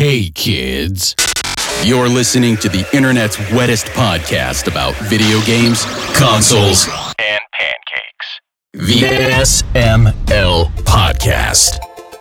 Hey kids, you're listening to the internet's wettest podcast about video games, consoles, and pancakes. The SML Podcast.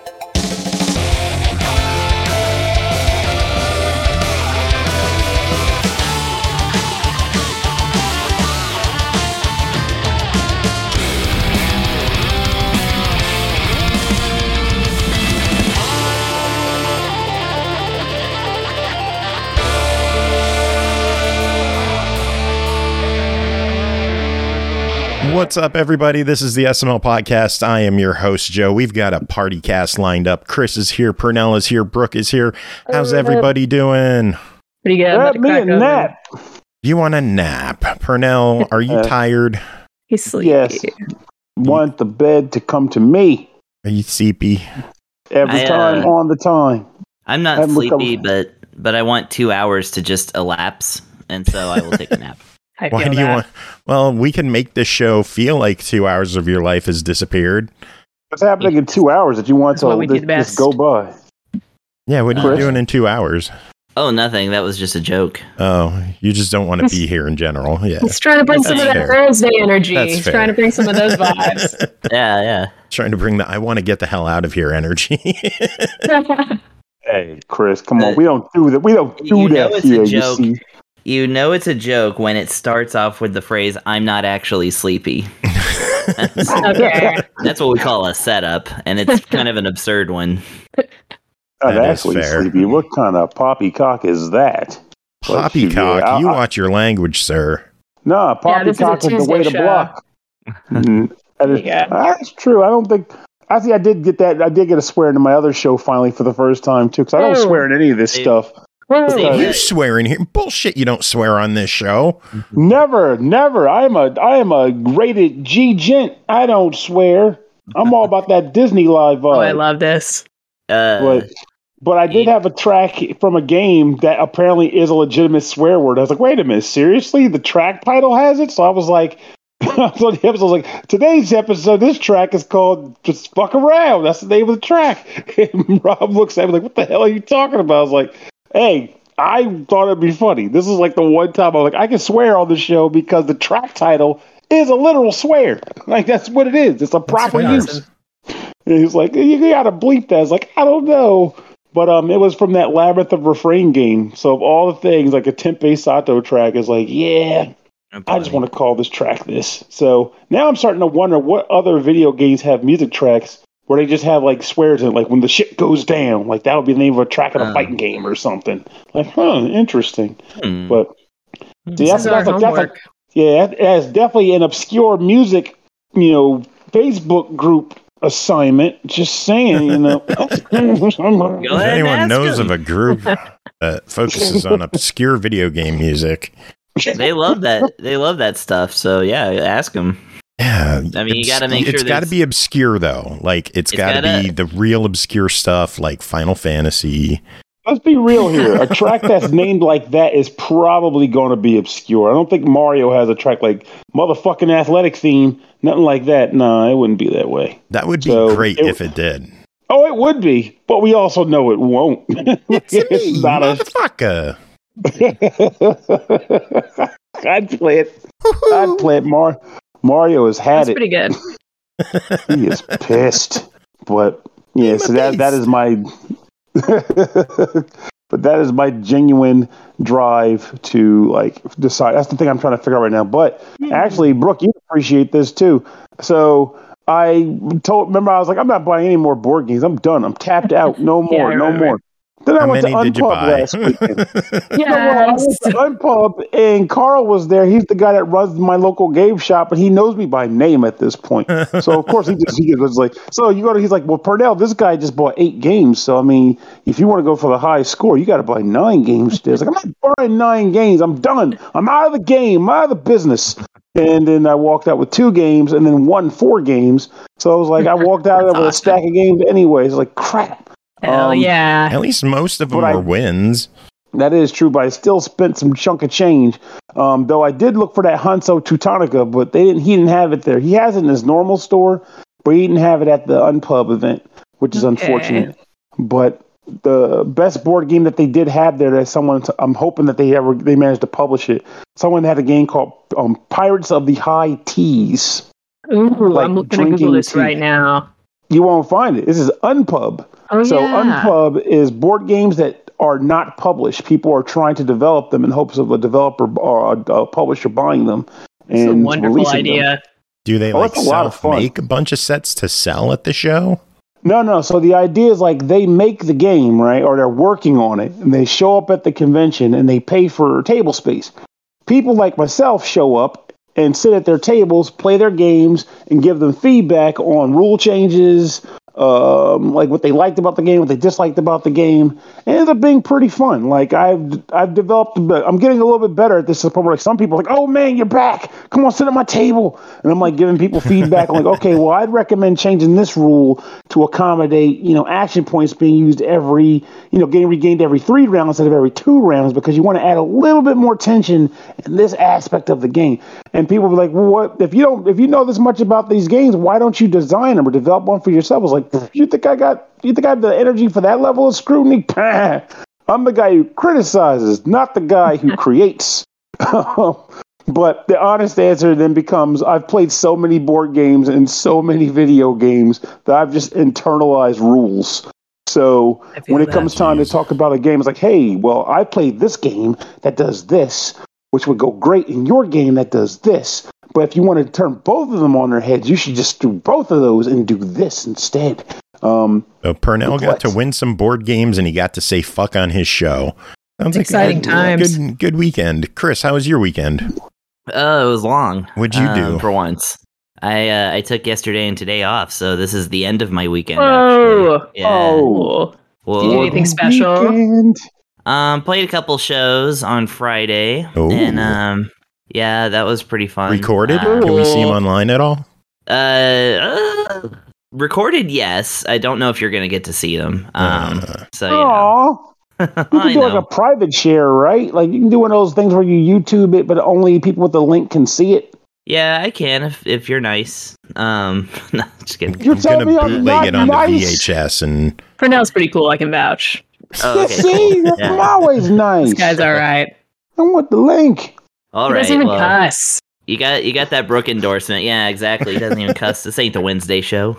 What's up, everybody? This is the SML Podcast. I am your host, Joe. We've got a party cast lined up. Chris is here. Purnell is here. Brooke is here. How's everybody doing? Pretty good. Grab me a nap. You want a nap? Purnell, are you tired? He's sleepy. Yes. Want the bed to come to me. Are you sleepy? Every time on the time. I'm not sleepy, but I want 2 hours to just elapse, and so I will take a nap. Why do you want? Well, we can make this show feel like 2 hours of your life has disappeared. What's happening in 2 hours that you want to just go by? Yeah, what are you doing in 2 hours? Oh, nothing. That was just a joke. Oh, you just don't want to be here in general. Yeah, he's trying to bring some of that Thursday energy. He's trying to bring some of those vibes. Yeah. Trying to bring the I want to get the hell out of here energy. Hey, Chris, come on. We don't do that. We don't do that here. You see. You know it's a joke when it starts off with the phrase, I'm not actually sleepy. Okay. That's what we call a setup, and it's kind of an absurd one. Not actually sleepy. What kind of poppycock is that? Poppycock? You watch your language, sir. No, poppycock is the way to block. That's true. I don't think... I think I did get that. I did get a swear into my other show finally for the first time, too, because I don't swear in any of this stuff. You swear in here? Bullshit! You don't swear on this show. Never. I am a rated G gent. I don't swear. I'm all about that Disney live vibe. Oh, I love this. But I did have a track from a game that apparently is a legitimate swear word. I was like, wait a minute, seriously? The track title has it? So I was like, today's episode, this track is called Just Fuck Around. That's the name of the track. And Rob looks at me like, what the hell are you talking about? I was like, hey, I thought it'd be funny. This is like the one time I was like, I can swear on the show because the track title is a literal swear. Like, that's what it is. It's a proper use. And he's like, you gotta bleep that. I was like, I don't know. But it was from that Labyrinth of Refrain game. So of all the things, like a Tempe Sato track is like, yeah, I just want to call this track this. So now I'm starting to wonder what other video games have music tracks where they just have like swears in it, like when the shit goes down, like that would be the name of a track of a fighting game or something. Like, interesting. But see, that's definitely an obscure music, Facebook group assignment. Just saying, If anyone knows of a group that focuses on obscure video game music, they love that. They love that stuff. So yeah, ask them. Yeah, I mean, you got to make sure it's got to be obscure though. Like it's got to be the real obscure stuff, like Final Fantasy. Let's be real here. A track that's named like that is probably going to be obscure. I don't think Mario has a track like motherfucking athletic theme, nothing like that. No, it wouldn't be that way. That would be great if it did. Oh, it would be, but we also know it won't. It's not motherfucker. I'd play it. Mario has had That's pretty good. He is pissed. But yeah, so that is my but that is my genuine drive to like decide. That's the thing I'm trying to figure out right now. But actually, Brooke, you appreciate this too. So remember I was like, I'm not buying any more board games. I'm done. I'm tapped out. No more. No more. Then I went to Unpub last weekend. I went to Unpub, and Carl was there. He's the guy that runs my local game shop, and he knows me by name at this point. So, of course, he was like, so you go to, he's like, well, Purnell, this guy just bought 8 games. So, I mean, if you want to go for the high score, you got to buy 9 games. I was like, I'm not buying 9 games. I'm done. I'm out of the game. I'm out of the business. And then I walked out with 2 games and then won 4 games. So I was like, I walked out with a stack of games anyways. Like, crap. Hell yeah. At least most of them were wins. That is true, but I still spent some chunk of change. Though I did look for that Hanzo Teutonica, but he didn't have it there. He has it in his normal store, but he didn't have it at the Unpub event, which is unfortunate. But the best board game that they did have there. That someone, I'm hoping that they managed to publish it. Someone had a game called Pirates of the High Teas. Ooh, like I'm looking to Google this right now. You won't find it. This is Unpub. Oh, so yeah. Unpub is board games that are not published. People are trying to develop them in hopes of a developer or a publisher buying them. It's a wonderful idea. Them. Do they self-make a bunch of sets to sell at the show? No. So the idea is like they make the game, right? Or they're working on it, and they show up at the convention and they pay for table space. People like myself show up and sit at their tables, play their games, and give them feedback on rule changes, like what they liked about the game, what they disliked about the game. And it ends up being pretty fun. Like I've developed, I'm getting a little bit better at this. Like some people are like, "Oh man, you're back! Come on, sit at my table." And I'm like giving people feedback. I'm like, "Okay, well, I'd recommend changing this rule to accommodate, action points being used getting regained every 3 rounds instead of every 2 rounds because you want to add a little bit more tension in this aspect of the game." And people be like, "Well, what if you know this much about these games? Why don't you design them or develop one for yourself?" I was like, you think I have the energy for that level of scrutiny? I'm the guy who criticizes, not the guy who creates. But the honest answer then becomes, I've played so many board games and so many video games that I've just internalized rules. So when it comes time to talk about a game, it's like, hey, well, I played this game that does this, which would go great in your game that does this. But if you want to turn both of them on their heads, you should just do both of those and do this instead. So Purnell got to win some board games and he got to say fuck on his show. Sounds exciting times. Good weekend. Chris, how was your weekend? It was long. What'd you do? For once. I took yesterday and today off, so this is the end of my weekend. Oh, actually. Yeah. Oh. Well, did you do anything special? Weekend. Played a couple shows on Friday. Ooh. And yeah, that was pretty fun. Recorded? Can we see him online at all? Recorded, yes. I don't know if you're going to get to see them. So, you can do like a private share, right? Like you can do one of those things where you YouTube it, but only people with the link can see it. Yeah, I can if you're nice. No, just kidding. You're telling me I'm not it onto nice? VHS and Purnell's pretty cool. I can vouch. Oh, okay, see, cool. I'm always nice. This guy's all right. I want the link. All He right. doesn't even cuss. You got that Brooke endorsement. Yeah, exactly. He doesn't even cuss. This ain't the Wednesday show.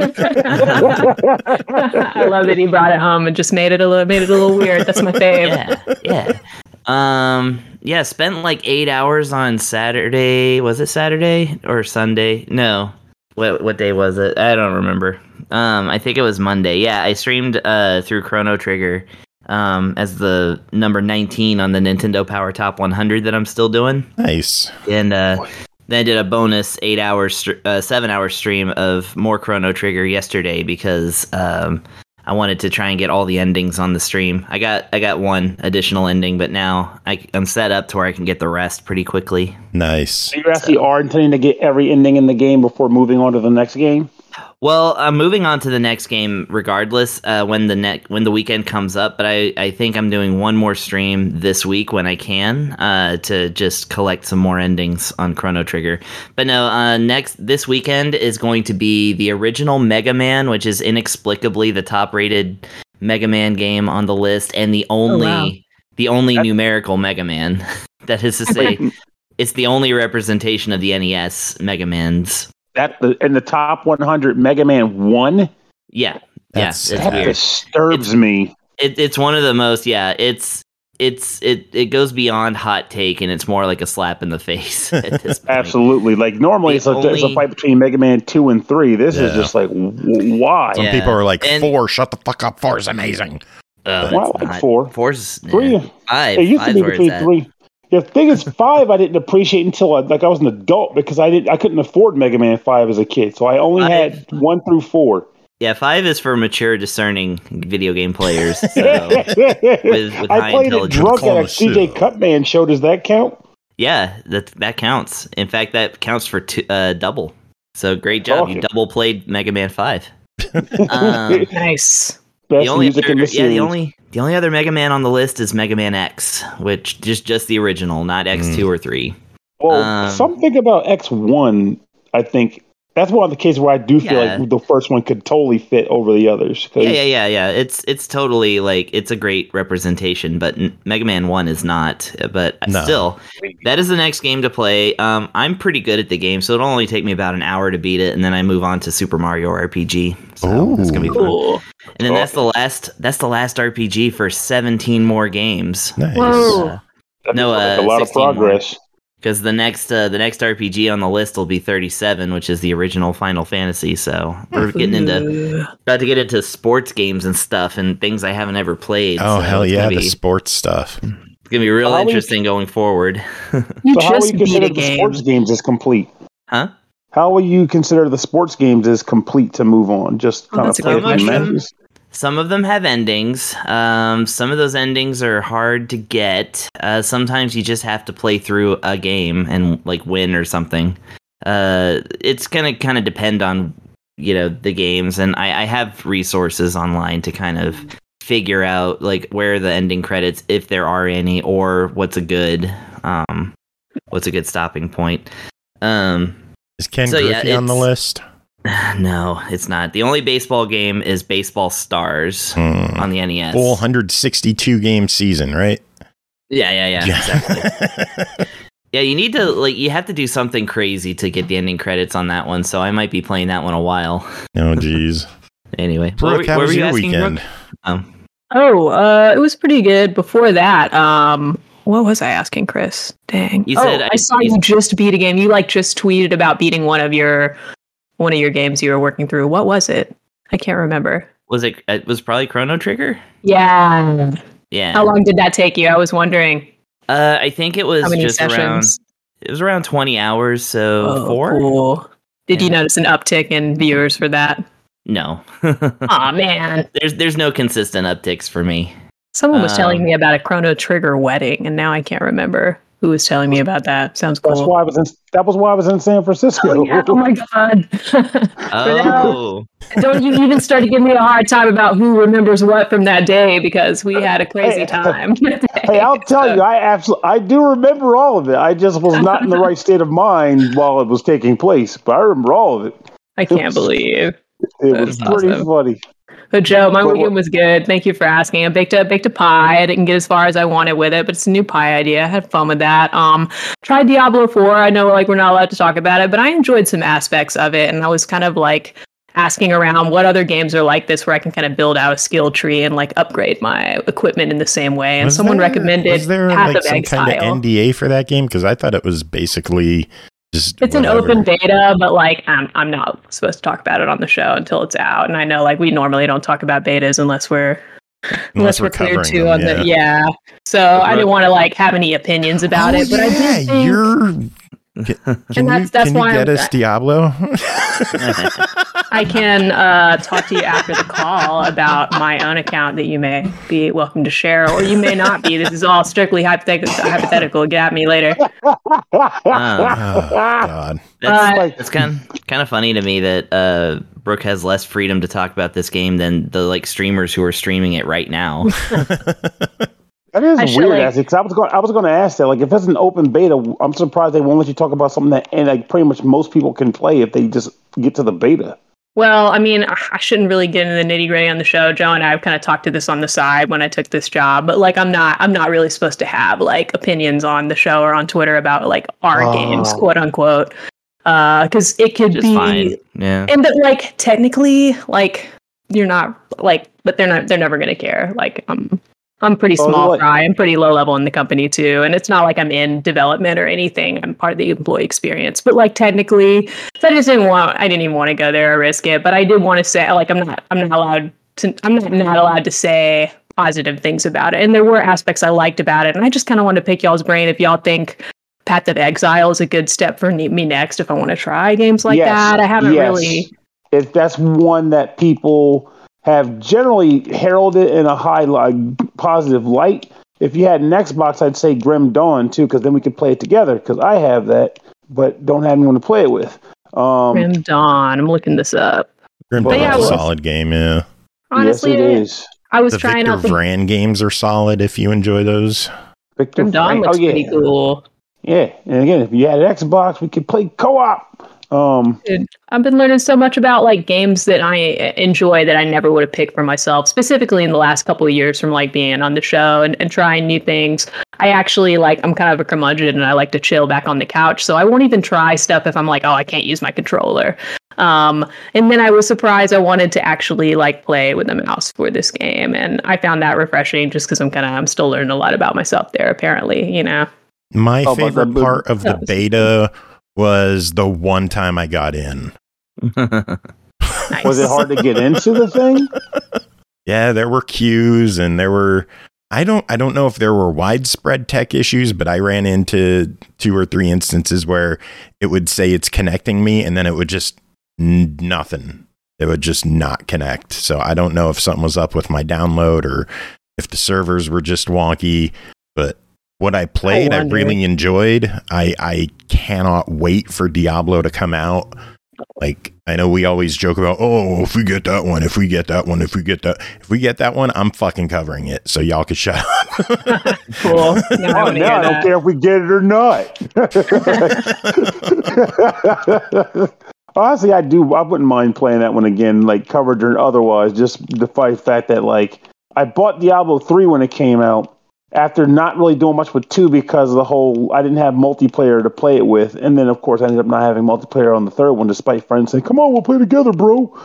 I love that he brought it home and just made it a little weird. That's my fave. Yeah. Spent like 8 hours on Saturday. Was it Saturday or Sunday? No. What day was it? I don't remember. I think it was Monday. Yeah, I streamed through Chrono Trigger as the number 19 on the Nintendo Power Top 100 that I'm still doing. Nice. And then I did a bonus 7-hour stream of more Chrono Trigger yesterday because I wanted to try and get all the endings on the stream. I got one additional ending, but now I'm set up to where I can get the rest pretty quickly. Nice. So you actually are intending to get every ending in the game before moving on to the next game? Well, I'm moving on to the next game regardless when the weekend comes up, but I think I'm doing one more stream this week when I can to just collect some more endings on Chrono Trigger. But no, this weekend is going to be the original Mega Man, which is inexplicably the top-rated Mega Man game on the list, and the only numerical Mega Man. That is to say, it's the only representation of the NES Mega Mans. In the top 100, Mega Man 1? Yeah. It's that weird. Disturbs me. It's one of the most, it goes beyond hot take, and it's more like a slap in the face at this point. Absolutely. Like, normally it's a fight between Mega Man 2 and 3. This is just like, why? Some people are like, 4, shut the fuck up, 4 is amazing. Well, I like 4. 4's 3. 5. It used to be between 3. The thing is, 5 I didn't appreciate until I was an adult because I couldn't afford Mega Man 5 as a kid, so I only had 1 through 4. Yeah, 5 is for mature, discerning video game players. So, with I played it drunk at a CJ Cutman show. Does that count? Yeah, that counts. In fact, that counts for double. So great job. You double played Mega Man 5. Nice. Best music in the series. The only other Mega Man on the list is Mega Man X, which just the original, not X2 or 3. Well, something about X1, I think, That's one of the cases where I do feel like the first one could totally fit over the others. Yeah. It's totally like it's a great representation, but Mega Man 1 is not. But still, that is the next game to play. I'm pretty good at the game, so it'll only take me about an hour to beat it, and then I move on to Super Mario RPG. So it's gonna be fun. And then that's the last RPG for 17 more games. Nice. Whoa. A lot of progress. Because the next RPG on the list will be 37, which is the original Final Fantasy. So we're about to get into sports games and stuff and things I haven't ever played. Oh, so hell yeah, the sports stuff. It's gonna be real interesting going forward. How will you consider the sports games as complete? Huh? How will you consider the sports games as complete to move on? Just kind of play the matches. Some of them have endings. Some of those endings are hard to get. Sometimes you just have to play through a game and like win or something. It's gonna kind of depend on the games, and I have resources online to kind of figure out like where are the ending credits, if there are any, or what's a good stopping point. Is Ken Griffey on the list? No, it's not. The only baseball game is Baseball Stars on the NES. Full 162 game season, right? Yeah, exactly. Yeah, you need to you have to do something crazy to get the ending credits on that one. So I might be playing that one a while. Oh, geez. Anyway, Brooke, how was your weekend? It was pretty good. Before that, what was I asking, Chris? Dang. You said I saw you just beat a game. You just tweeted about beating one of your games you were working through. What was it? I can't remember. It was probably Chrono Trigger? Yeah. How long did that take you? I was wondering. I think it was how many just sessions? around 20 hours, so 4. Cool. Did you notice an uptick in viewers for that? No. Aw, man. There's no consistent upticks for me. Someone was telling me about a Chrono Trigger wedding, and now I can't remember who was telling me about that. Sounds cool. That was why I was in San Francisco. Oh, yeah. Oh my god. Don't you even start to give me a hard time about who remembers what from that day, because we had a crazy time. Hey, I'll tell you, I do remember all of it. I just was not in the right state of mind while it was taking place, but I remember all of it. I can't believe it was pretty funny. But Joe, my weekend was good. Thank you for asking. I baked a pie. I didn't get as far as I wanted with it, but it's a new pie idea. I had fun with that. Tried Diablo 4. I know we're not allowed to talk about it, but I enjoyed some aspects of it, and I was kind of asking around what other games are like this where I can kind of build out a skill tree and upgrade my equipment in the same way. And someone recommended was there Path of some Exile. kind of NDA for that game? Because I thought it was basically just it's whatever. an open beta, but I'm not supposed to talk about it on the show until it's out. And I know we normally don't talk about betas unless we're cleared to them, on the So I didn't want to have any opinions about it, but I did think Can you get us Diablo? I can talk to you after the call about my own account that you may be welcome to share, or you may not be. This is all strictly hypothetical. Get at me later. Oh, God. That's kind of funny to me that Brooke has less freedom to talk about this game than the streamers who are streaming it right now. That is weird, actually, because I was going to ask that. If it's an open beta, I'm surprised they won't let you talk about something that pretty much most people can play if they just get to the beta. Well, I mean, I shouldn't really get into the nitty gritty on the show. Joe and I have kind of talked to this on the side when I took this job, but I'm not really supposed to have opinions on the show or on Twitter about our games, quote unquote, because it could be fine. Yeah, and that technically you're not but they're never gonna care. I'm pretty small fry. I'm pretty low level in the company too, and it's not like I'm in development or anything. I'm part of the employee experience, but technically, so I didn't even want to go there or risk it. But I did want to say I'm not allowed to say positive things about it. And there were aspects I liked about it, and I just kind of wanted to pick y'all's brain if y'all think Path of Exile is a good step for me next if I want to try games like that. I haven't really. If that's one that people have generally heralded in a high positive light. If you had an Xbox, I'd say Grim Dawn too, because then we could play it together. Because I have that, but don't have anyone to play it with. Grim Dawn. I'm looking this up. Grim Dawn is a solid game, yeah. Honestly, yes, it is. I was trying out the Victor Vran games are solid if you enjoy those. Grim Dawn looks pretty cool. Yeah, and again, if you had an Xbox, we could play co-op. Dude, I've been learning so much about like games that I enjoy that I never would have picked for myself, specifically in the last couple of years from like being on the show and trying new things. I actually I'm kind of a curmudgeon and I like to chill back on the couch. So I won't even try stuff if I'm like, oh, I can't use my controller. And then I was surprised I wanted to actually like play with a mouse for this game. And I found that refreshing just because I'm still learning a lot about myself there, apparently, My favorite part of the beta was the one time I got in. Nice. Was it hard to get into the thing? Yeah, there were queues and there were, I don't know if there were widespread tech issues, but I ran into 2 or 3 instances where it would say it's connecting me and then it would just nothing. It would just not connect. So I don't know if something was up with my download or if the servers were just wonky, but what I played, I really enjoyed. I cannot wait for Diablo to come out. Like, I know we always joke about, oh, if we get that one, if we get that one, I'm fucking covering it. So y'all can shut up. Cool. I don't care if we get it or not. Honestly, I wouldn't mind playing that one again, like coverage or otherwise, just the fact that like I bought Diablo 3 when it came out, after not really doing much with 2 because of the whole, I didn't have multiplayer to play it with. And then, of course, I ended up not having multiplayer on the 3rd one, despite friends saying, come on, we'll play together, bro.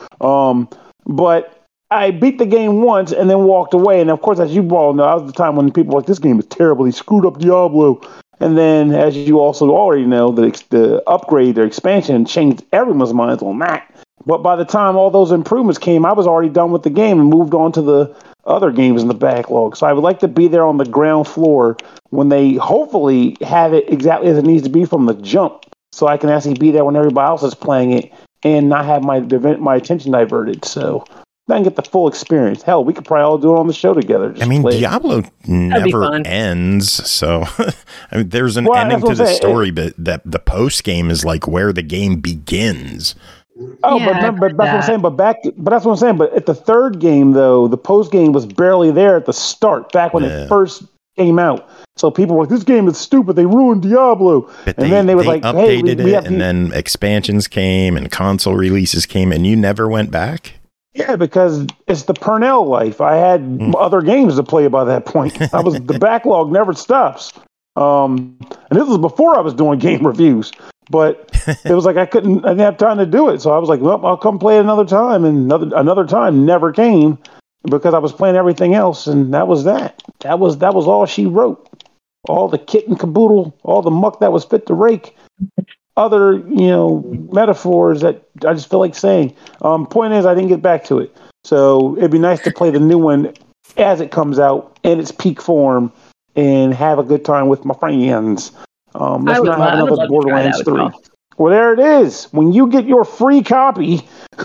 But I beat the game once and then walked away. And, of course, as you all know, that was the time when people were like, this game is terrible. He screwed up Diablo. And then, as you also already know, the upgrade or expansion changed everyone's minds on that. But by the time all those improvements came, I was already done with the game and moved on to the other games in the backlog. So I would like to be there on the ground floor when they hopefully have it exactly as it needs to be from the jump, so I can actually be there when everybody else is playing it and not have my attention diverted. So I can get the full experience. Hell, we could probably all do it on the show together. Diablo never ends. So there's an ending to the story, but the post game is like where the game begins. Oh, yeah, but that's what I'm saying. But that's what I'm saying. But at the 3rd game, though, the post game was barely there at the start, back when it first came out. So people were like, "This game is stupid. They ruined Diablo." But then they were like, updated "Hey, and then expansions came and console releases came, and you never went back." Yeah, because it's the Purnell life. I had other games to play by that point. The backlog never stops. And this was before I was doing game reviews. But it was like I didn't have time to do it. So I was like, well, I'll come play it another time. And another time never came because I was playing everything else. And that was that. That was all she wrote. All the kit and caboodle, all the muck that was fit to rake. Other, metaphors that I just feel like saying. Point is, I didn't get back to it. So it'd be nice to play the new one as it comes out in its peak form and have a good time with my friends. Let's not have another Borderlands 3. Well, there it is. When you get your free copy,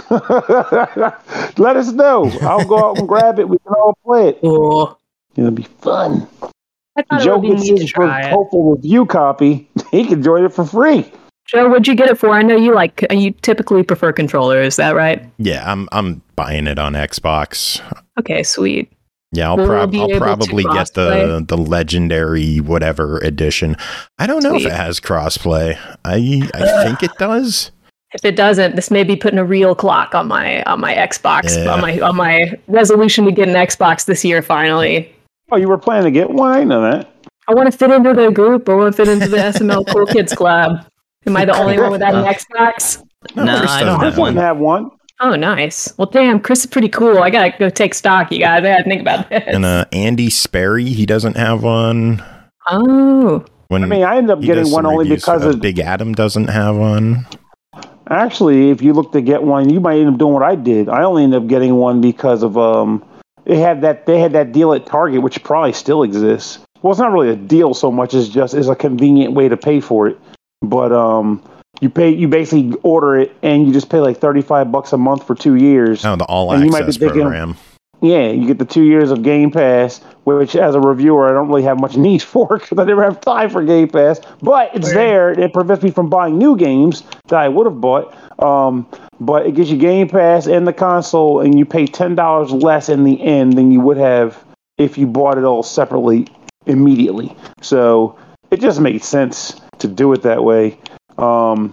let us know. I'll go out and grab it. We can all play it. Cool. It'll be fun. Joe gets his hopeful review copy. He can join it for free. Joe, what'd you get it for? I know you typically prefer controller. Is that right? Yeah, I'm buying it on Xbox. Okay, sweet. Yeah, I'll probably get the legendary whatever edition. I don't know if it has crossplay. I think it does. If it doesn't, this may be putting a real clock on my Xbox, on my resolution to get an Xbox this year finally. Oh, you were planning to get one? I know that. I want to fit into the group. I want to fit into the SML Cool Kids Club. Am I the only one without an Xbox? No, I don't have one. Have one. Oh, nice. Well, damn, Chris is pretty cool. I gotta go take stock, you guys. I gotta think about this. And Andy Sperry, he doesn't have one. Oh. I ended up getting one only because Big Adam doesn't have one. Actually, if you look to get one, you might end up doing what I did. I only ended up getting one because of they had that deal at Target, which probably still exists. Well, it's not really a deal so much as just is a convenient way to pay for it. But you basically order it and you just pay like $35 a month for 2 years. Oh, the all access program. Yeah, you get the 2 years of Game Pass, which as a reviewer I don't really have much need for because I never have time for Game Pass. But it's there. It prevents me from buying new games that I would have bought. But it gives you Game Pass and the console, and you pay $10 less in the end than you would have if you bought it all separately immediately. So it just makes sense to do it that way.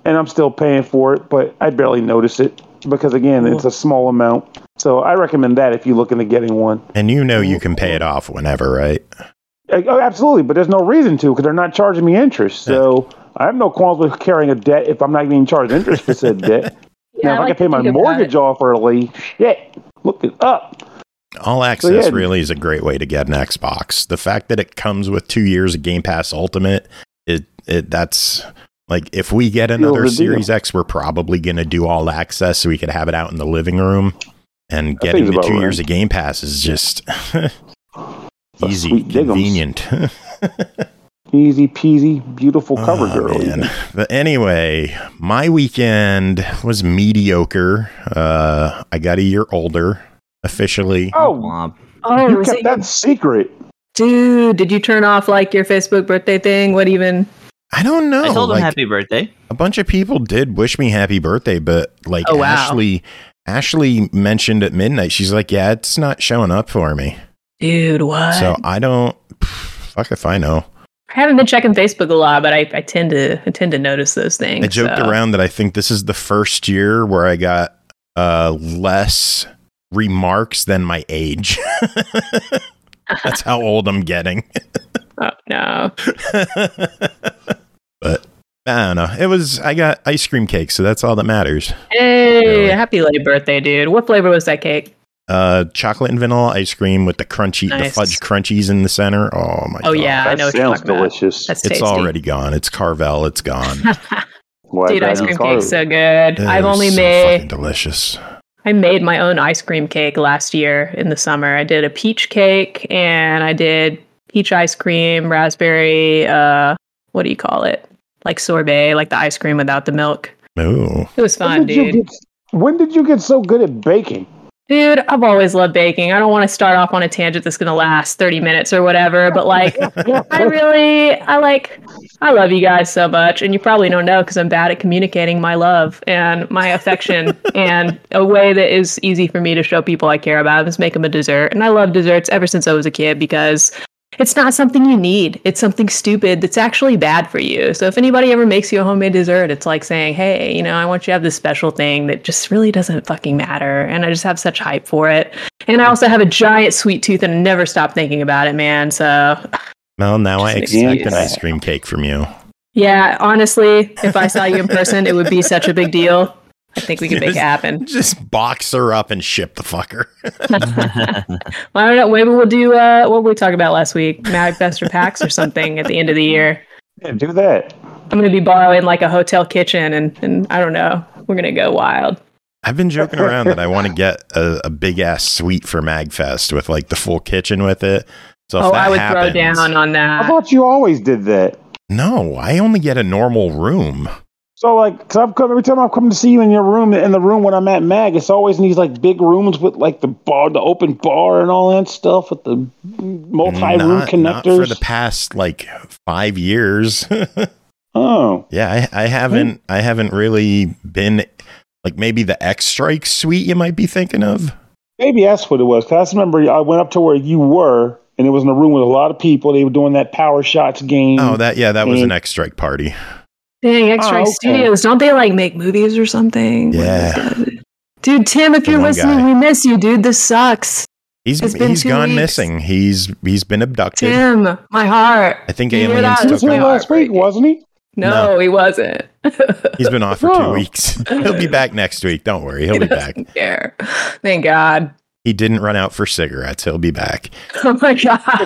and I'm still paying for it, but I barely notice it because, again, it's a small amount. So I recommend that if you're looking at getting one. And you can pay it off whenever, right? Oh, absolutely, but there's no reason to because they're not charging me interest. So I have no qualms with carrying a debt if I'm not being charged interest for said debt. Now, if I can pay my mortgage off early, shit, look it up. All Access really is a great way to get an Xbox. The fact that it comes with 2 years of Game Pass Ultimate, that's like if we get another Series X, we're probably going to do All Access so we could have it out in the living room. And getting the 2 years of Game Pass is just easy, convenient. Easy peasy, beautiful cover girl. Man. But anyway, my weekend was mediocre. I got a year older officially. Oh, you kept that secret. Dude, did you turn off like your Facebook birthday thing? What even? I don't know. I told him happy birthday. A bunch of people did wish me happy birthday, but like Ashley mentioned at midnight, she's like, yeah, it's not showing up for me. Dude, what? So I don't, fuck if I know. I haven't been checking Facebook a lot, but I tend to notice those things. I joked around that I think this is the first year where I got less remarks than my age. That's how old I'm getting. Oh no. But I don't know. I got ice cream cake, so that's all that matters. Hey, really. Happy late birthday, dude. What flavor was that cake? Chocolate and vanilla ice cream with the fudge crunchies in the center. Oh my god. Oh yeah, I know. Sounds delicious. That's it's already gone. It's Carvel. It's gone. Dude, ice cream cake's so good. I've only fucking delicious. I made my own ice cream cake last year in the summer. I did a peach cake and I did peach ice cream, raspberry, what do you call it? Like sorbet, like the ice cream without the milk. Ooh. It was fun, dude. When did you get so good at baking? Dude, I've always loved baking. I don't want to start off on a tangent that's going to last 30 minutes or whatever, but like, I love you guys so much. And you probably don't know because I'm bad at communicating my love and my affection. And a way that is easy for me to show people I care about is make them a dessert. And I love desserts ever since I was a kid because it's not something you need. It's something stupid that's actually bad for you. So if anybody ever makes you a homemade dessert, it's like saying, hey, I want you to have this special thing that just really doesn't fucking matter. And I just have such hype for it. And I also have a giant sweet tooth and I never stop thinking about it, man. So well, now I expect an ice cream cake from you. Yeah, honestly, if I saw you in person, it would be such a big deal. I think we could make it happen. Just box her up and ship the fucker. Well, I don't know. Maybe we'll do what we talked about last week, MagFest or PAX or something at the end of the year. Yeah, do that. I'm going to be borrowing like a hotel kitchen and I don't know. We're going to go wild. I've been joking around that I want to get a big ass suite for MagFest with like the full kitchen with it. So if that I would happens, throw down on that. I thought you always did that. No, I only get a normal room. So, like, cause every time I come to see you in the room when I'm at Mag, it's always in these like big rooms with like the open bar and all that stuff with the multi-room connectors. Not for the past like 5 years. Oh, yeah, I haven't really been like maybe the X-Strike suite you might be thinking of. Maybe that's what it was. Cause I just remember I went up to where you were, and it was in a room with a lot of people. They were doing that Power Shots game. Oh, that was an X-Strike party. Dang, X-Strike Studios, don't they like make movies or something? Yeah. Dude, Tim, if you're listening, we miss you, dude. This sucks. He's gone missing. He's been abducted. Tim, my heart. I think aliens took him last week, wasn't he? No, he wasn't. He's been off for 2 weeks. He'll be back next week. Don't worry. He'll be back. Care. Thank God. He didn't run out for cigarettes. He'll be back. Oh my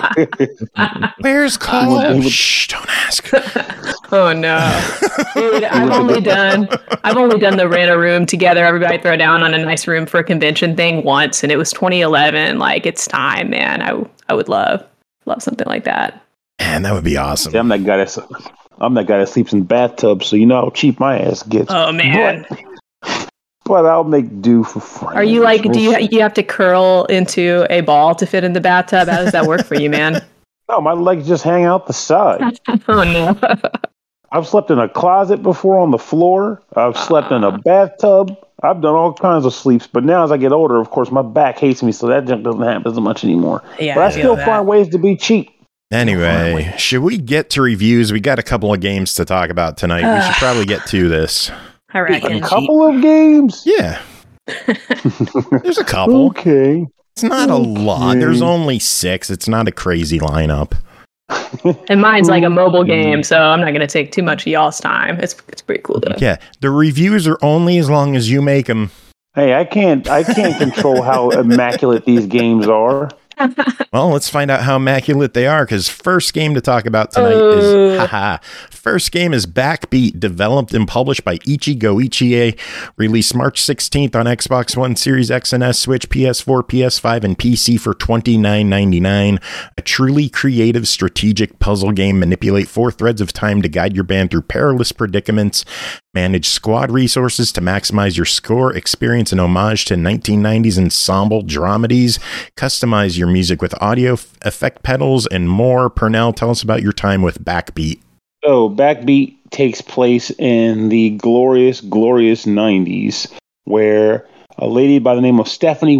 God. Where's Cole? Shh, don't ask. Oh no. Dude, I've only done the rent a room together. Everybody throw down on a nice room for a convention thing once, and it was 2011. Like, it's time, man. I would love something like that. Man, that would be awesome. See, I'm that guy that sleeps in bathtubs, so you know how cheap my ass gets. Oh man. But I'll make do for friends. Are you like, do you have to curl into a ball to fit in the bathtub? How does that work for you, man? No, my legs just hang out the side. Oh no. I've slept in a closet before on the floor. I've slept in a bathtub. I've done all kinds of sleeps, but now as I get older, of course, my back hates me, so that doesn't happen as much anymore. Yeah, but I still find ways to be cheap. Anyway, should we get to reviews? We got a couple of games to talk about tonight. We should probably get to this. I reckon. A couple of games? Yeah. There's a couple. Okay. It's not a lot. There's only 6. It's not a crazy lineup. And mine's like a mobile game, so I'm not going to take too much of y'all's time. It's pretty cool though. Yeah, the reviews are only as long as you make them. Hey, I can't control how immaculate these games are. Well, let's find out how immaculate they are, because first game to talk about tonight is first game is Backbeat, developed and published by Ichigo Ichie, released March 16th on Xbox One, Series X and S, Switch, PS4, PS5, and PC for $29.99. A truly creative strategic puzzle game. Manipulate 4 threads of time to guide your band through perilous predicaments. Manage squad resources to maximize your score. Experience an homage to 1990s ensemble dramedies. Customize your music with audio effect pedals and more. Pernell, tell us about your time with Backbeat. So, Backbeat takes place in the glorious 90s, where a lady by the name of Stephanie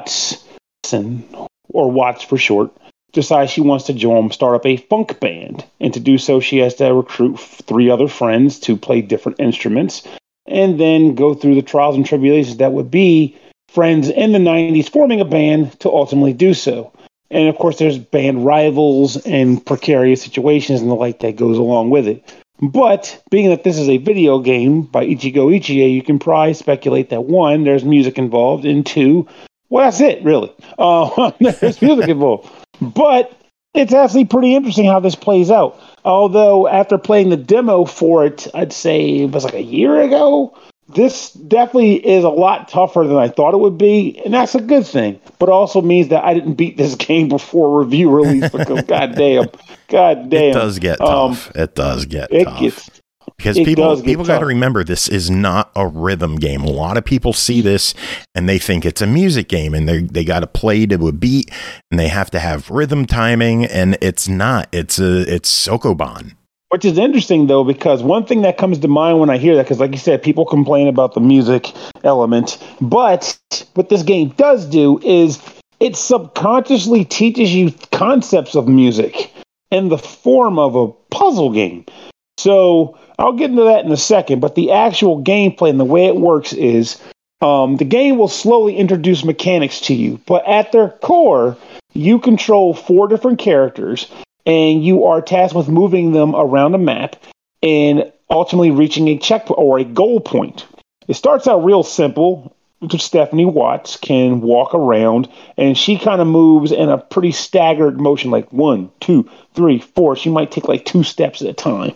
Watson, or Watts for short, decides she wants to start up a funk band. And to do so, she has to recruit 3 other friends to play different instruments, and then go through the trials and tribulations that would be friends in the 90s forming a band to ultimately do so. And of course, there's band rivals and precarious situations and the like that goes along with it. But being that this is a video game by Ichigo Ichie, you can probably speculate that 1, there's music involved, and 2, well, that's it, really. There's music involved. But it's actually pretty interesting how this plays out. Although after playing the demo for it, I'd say it was like a year ago, this definitely is a lot tougher than I thought it would be, and that's a good thing. But also means that I didn't beat this game before review release, because goddamn. It does get tough. It does get tough. Because people got to remember, this is not a rhythm game. A lot of people see this and they think it's a music game, and they got to play to a beat, and they have to have rhythm timing, and it's not. It's Sokoban. Which is interesting, though, because one thing that comes to mind when I hear that, because like you said, people complain about the music element, but what this game does do is it subconsciously teaches you concepts of music in the form of a puzzle game. So I'll get into that in a second, but the actual gameplay and the way it works is the game will slowly introduce mechanics to you, but at their core, you control 4 different characters, and you are tasked with moving them around a map and ultimately reaching a checkpoint or a goal point. It starts out real simple. Stephanie Watts can walk around, and she kind of moves in a pretty staggered motion, like 1, 2, 3, 4. She might take like 2 steps at a time.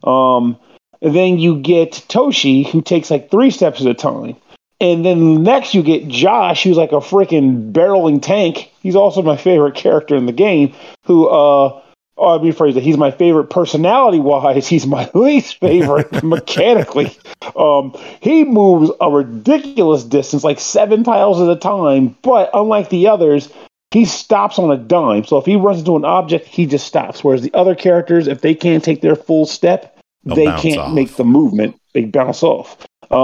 Then you get Toshi, who takes like 3 steps at a time. And then next you get Josh, who's like a freaking barreling tank. He's also my favorite character in the game, who, let me rephrase it. He's my favorite personality-wise. He's my least favorite mechanically. He moves a ridiculous distance, like 7 tiles at a time. But unlike the others, he stops on a dime. So if he runs into an object, he just stops. Whereas the other characters, if they can't take their full step, they can't make the movement. They bounce off.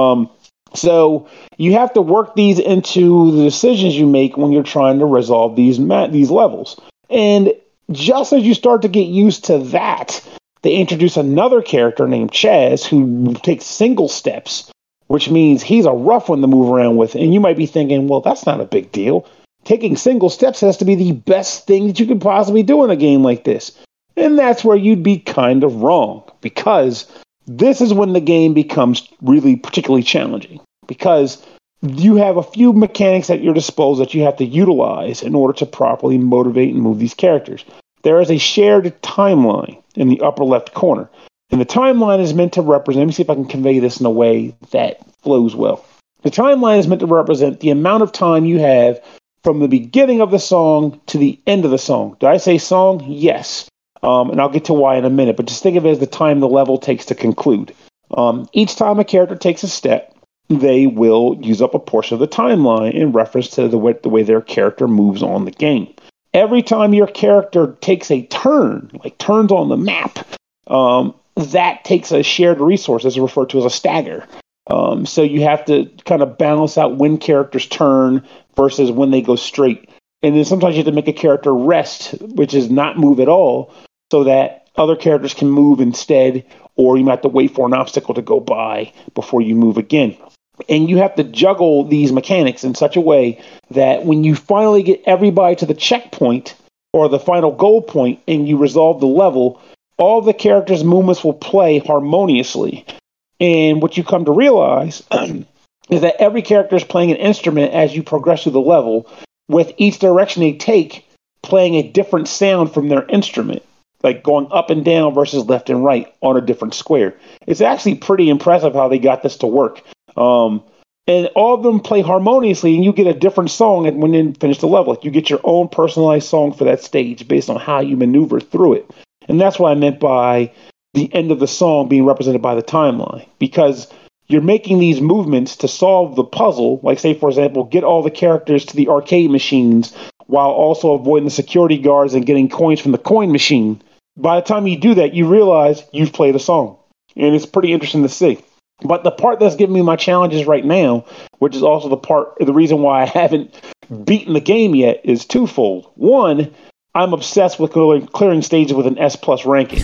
So you have to work these into the decisions you make when you're trying to resolve these levels. And just as you start to get used to that, they introduce another character named Chaz who takes single steps, which means he's a rough one to move around with. And you might be thinking, well, that's not a big deal. Taking single steps has to be the best thing that you can possibly do in a game like this. And that's where you'd be kind of wrong, because this is when the game becomes really particularly challenging, because you have a few mechanics at your disposal that you have to utilize in order to properly motivate and move these characters. There is a shared timeline in the upper left corner, and the timeline is meant to represent, let me see if I can convey this in a way that flows well. The timeline is meant to represent the amount of time you have from the beginning of the song to the end of the song. Did I say song? Yes. And I'll get to why in a minute, but just think of it as the time the level takes to conclude. Each time a character takes a step, they will use up a portion of the timeline in reference to the way their character moves on the game. Every time your character takes a turn, like turns on the map, that takes a shared resource that's referred to as a stagger. So you have to kind of balance out when characters turn versus when they go straight. And then sometimes you have to make a character rest, which is not move at all, so that other characters can move instead, or you might have to wait for an obstacle to go by before you move again. And you have to juggle these mechanics in such a way that when you finally get everybody to the checkpoint or the final goal point and you resolve the level, all the characters' movements will play harmoniously. And what you come to realize is that every character is playing an instrument as you progress through the level, with each direction they take playing a different sound from their instrument, like going up and down versus left and right on a different square. It's actually pretty impressive how they got this to work. And all of them play harmoniously, and you get a different song when you finish the level. Like you get your own personalized song for that stage based on how you maneuver through it. And that's what I meant by the end of the song being represented by the timeline, because you're making these movements to solve the puzzle, like say, for example, get all the characters to the arcade machines while also avoiding the security guards and getting coins from the coin machine. By the time you do that, you realize you've played a song, and it's pretty interesting to see. But the part that's giving me my challenges right now, which is also the reason why I haven't beaten the game yet, is twofold. One, I'm obsessed with clearing stages with an S+ ranking.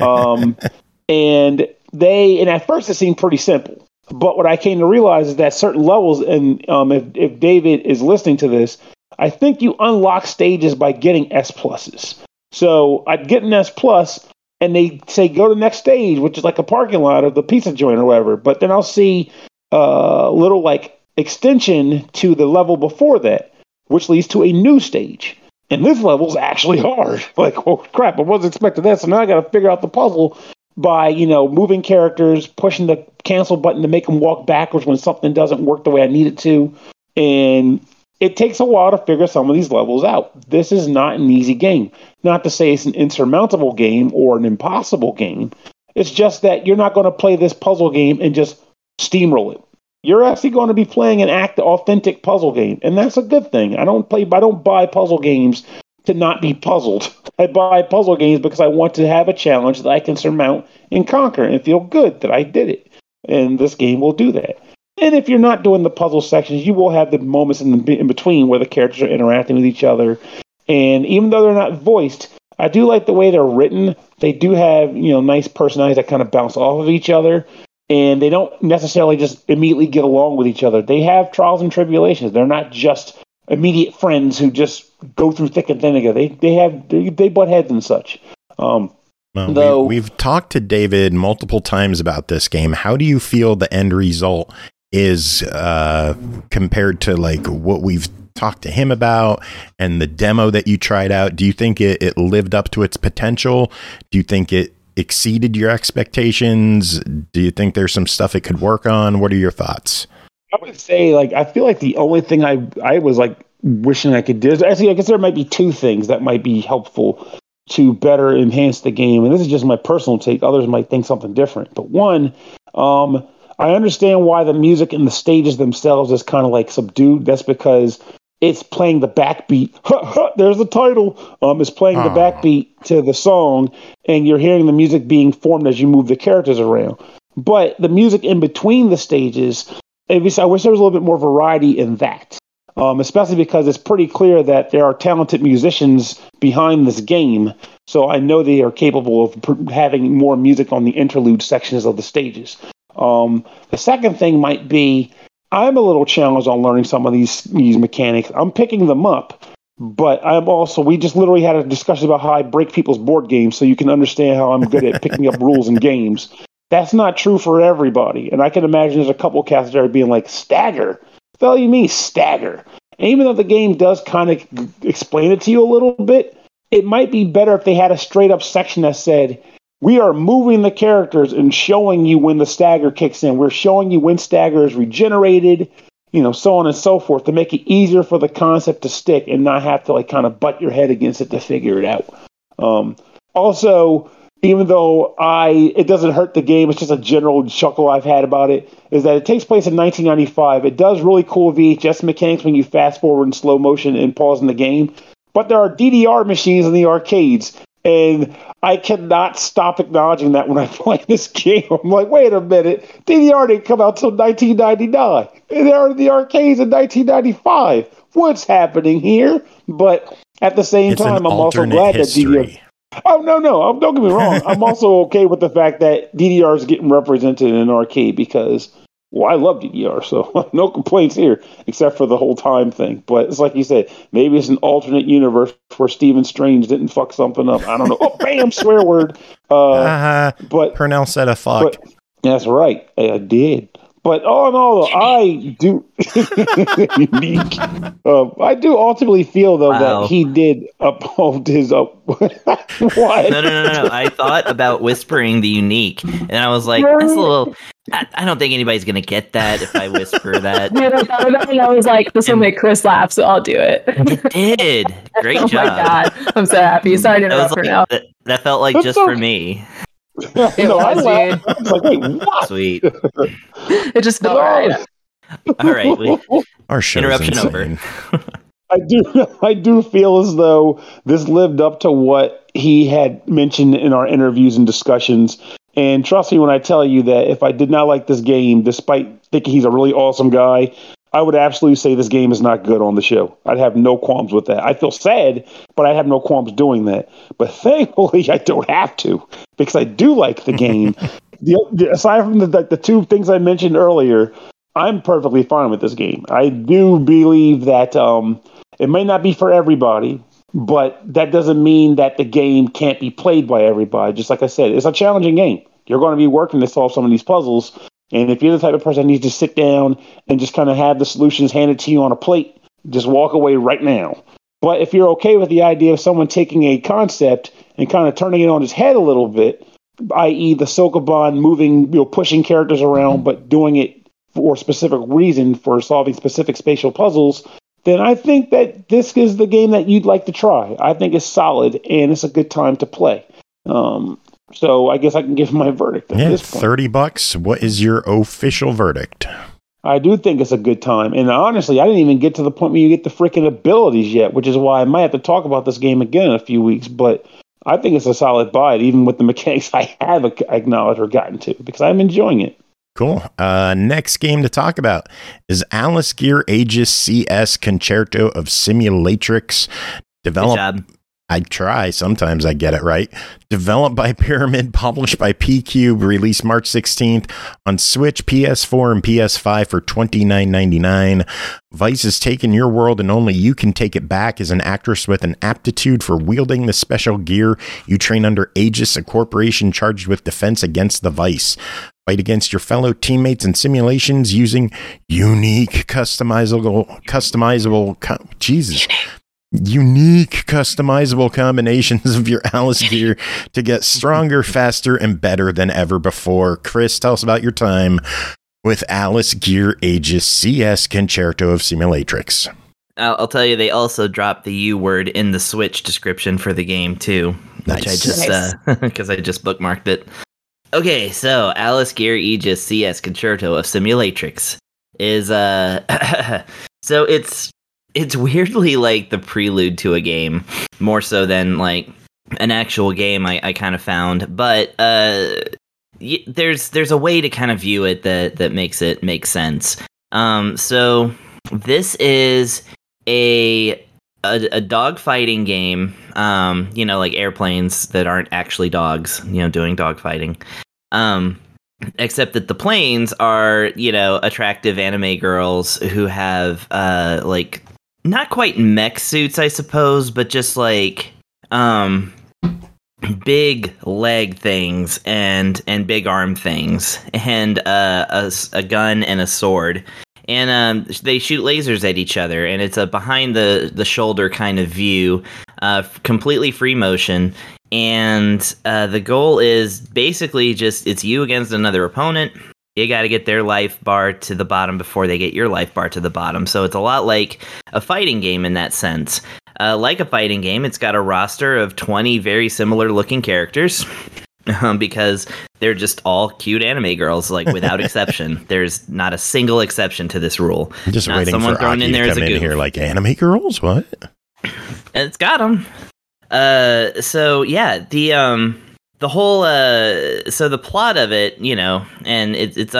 And at first it seemed pretty simple. But what I came to realize is that certain levels, and if David is listening to this, I think you unlock stages by getting S+. So I'd get an S+, and they say, go to the next stage, which is like a parking lot of the pizza joint or whatever. But then I'll see a little like extension to the level before that, which leads to a new stage. And this level's actually hard. Like, oh crap, I wasn't expecting that. So now I got to figure out the puzzle by, moving characters, pushing the cancel button to make them walk backwards when something doesn't work the way I need it to. And it takes a while to figure some of these levels out. This is not an easy game. Not to say it's an insurmountable game or an impossible game. It's just that you're not going to play this puzzle game and just steamroll it. You're actually going to be playing an authentic puzzle game, and that's a good thing. I don't buy puzzle games to not be puzzled. I buy puzzle games because I want to have a challenge that I can surmount and conquer and feel good that I did it. And this game will do that. And if you're not doing the puzzle sections, you will have the moments in between where the characters are interacting with each other. And even though they're not voiced, I do like the way they're written. They do have, nice personalities that kind of bounce off of each other. And they don't necessarily just immediately get along with each other. They have trials and tribulations. They're not just immediate friends who just go through thick and thin together. They butt heads and such. We've talked to David multiple times about this game. How do you feel the end result is compared to like what we've talked to him about and the demo that you tried out? Do you think it lived up to its potential? Do you think it exceeded your expectations? Do you think there's some stuff it could work on? What are your thoughts? I would say, I feel like the only thing I was wishing I could do is actually, I guess there might be two things that might be helpful to better enhance the game. And this is just my personal take. Others might think something different. But one, I understand why the music and the stages themselves is kind of subdued. That's because it's playing the backbeat. There's the title. It's playing the backbeat to the song, and you're hearing the music being formed as you move the characters around. But the music in between the stages, I wish there was a little bit more variety in that, especially because it's pretty clear that there are talented musicians behind this game. So I know they are capable of having more music on the interlude sections of the stages. The second thing might be, I'm a little challenged on learning some of these mechanics. I'm picking them up, but we just literally had a discussion about how I break people's board games so you can understand how I'm good at picking up rules in games. That's not true for everybody. And I can imagine there's a couple of cats there being like, stagger? What the hell do you mean stagger? And even though the game does kind of explain it to you a little bit, it might be better if they had a straight up section that said, we are moving the characters and showing you when the stagger kicks in. We're showing you when stagger is regenerated, so on and so forth, to make it easier for the concept to stick and not have to kind of butt your head against it to figure it out. Also, even though it doesn't hurt the game, it's just a general chuckle I've had about it, is that it takes place in 1995. It does really cool VHS mechanics when you fast forward in slow motion and pause in the game. But there are DDR machines in the arcades. And I cannot stop acknowledging that when I play this game. I'm like, wait a minute. DDR didn't come out till 1999. And they were in the arcades in 1995. What's happening here? But at the same time, I'm also glad that DDR... Oh, no. Don't get me wrong. I'm also okay with the fact that DDR is getting represented in an arcade because... Well, I love DDR, so no complaints here, except for the whole time thing. But it's like you said, maybe it's an alternate universe where Stephen Strange didn't fuck something up. I don't know. Oh, bam, swear word. But Purnell said a fuck. That's right, I did. But all in all, I do unique. I do ultimately feel though that he did uphold his what? No. I thought about whispering the unique, and I was like, that's a little. I don't think anybody's gonna get that if I whisper that. I was like, this will make Chris laugh, so I'll do it. It did. Great job. Oh my god, I'm so happy. Sorry to interrupt for now. That felt like just for me. No, I laughed. I was like, wait, what? Sweet. It just felt right. All right. Our show's interruption insane. over. I do feel as though this lived up to what he had mentioned in our interviews and discussions. And trust me when I tell you that if I did not like this game, despite thinking he's a really awesome guy, I would absolutely say this game is not good on the show. I'd have no qualms with that. I feel sad, but I have no qualms doing that. But thankfully, I don't have to because I do like the game. Aside from the two things I mentioned earlier, I'm perfectly fine with this game. I do believe that it may not be for everybody, but that doesn't mean that the game can't be played by everybody. Just like I said, it's a challenging game. You're going to be working to solve some of these puzzles. And if you're the type of person that needs to sit down and just kind of have the solutions handed to you on a plate, just walk away right now. But if you're okay with the idea of someone taking a concept and kind of turning it on its head a little bit, i.e. the Sokoban moving, pushing characters around, but doing it for a specific reason for solving specific spatial puzzles, then I think that this is the game that you'd like to try. I think it's solid and it's a good time to play. So I guess I can give my verdict at this point. $30. What is your official verdict? I do think it's a good time. And honestly, I didn't even get to the point where you get the freaking abilities yet, which is why I might have to talk about this game again in a few weeks. But I think it's a solid buy, even with the mechanics I have acknowledged or gotten to, because I'm enjoying it. Cool. Next game to talk about is Alice Gear Aegis CS Concerto of Simulatrix. Good job. I try. Sometimes I get it right. Developed by Pyramid, published by P-Cube, released March 16th on Switch, PS4, and PS5 for $29.99. Vice has taken your world and only you can take it back as an actress with an aptitude for wielding the special gear. You train under Aegis, a corporation charged with defense against the Vice. Fight against your fellow teammates in simulations using unique customizable combinations of your Alice gear to get stronger, faster, and better than ever before. Chris, tell us about your time with Alice Gear Aegis CS Concerto of Simulatrix. I'll tell you, they also dropped the U word in the Switch description for the game, too. Which I just, because I just bookmarked it. Okay, so Alice Gear Aegis CS Concerto of Simulatrix is, so it's weirdly like the prelude to a game, more so than like an actual game I kind of found. But there's a way to kind of view it that makes it make sense. So this is a dogfighting game, like airplanes that aren't actually dogs, doing dogfighting. Except that the planes are, attractive anime girls who have not quite mech suits, I suppose, but just like big leg things and big arm things and a gun and a sword. And they shoot lasers at each other, and it's a behind the shoulder kind of view, completely free motion. And the goal is basically just it's you against another opponent. You got to get their life bar to the bottom before they get your life bar to the bottom. So it's a lot like a fighting game in that sense. Like a fighting game, it's got a roster of 20 very similar looking characters. Because they're just all cute anime girls, like without exception. There's not a single exception to this rule. I'm just not waiting someone for thrown Aki in there to as come a in goof. here like anime girls. What? And it's got them. So yeah, the whole so the plot of it, you know, and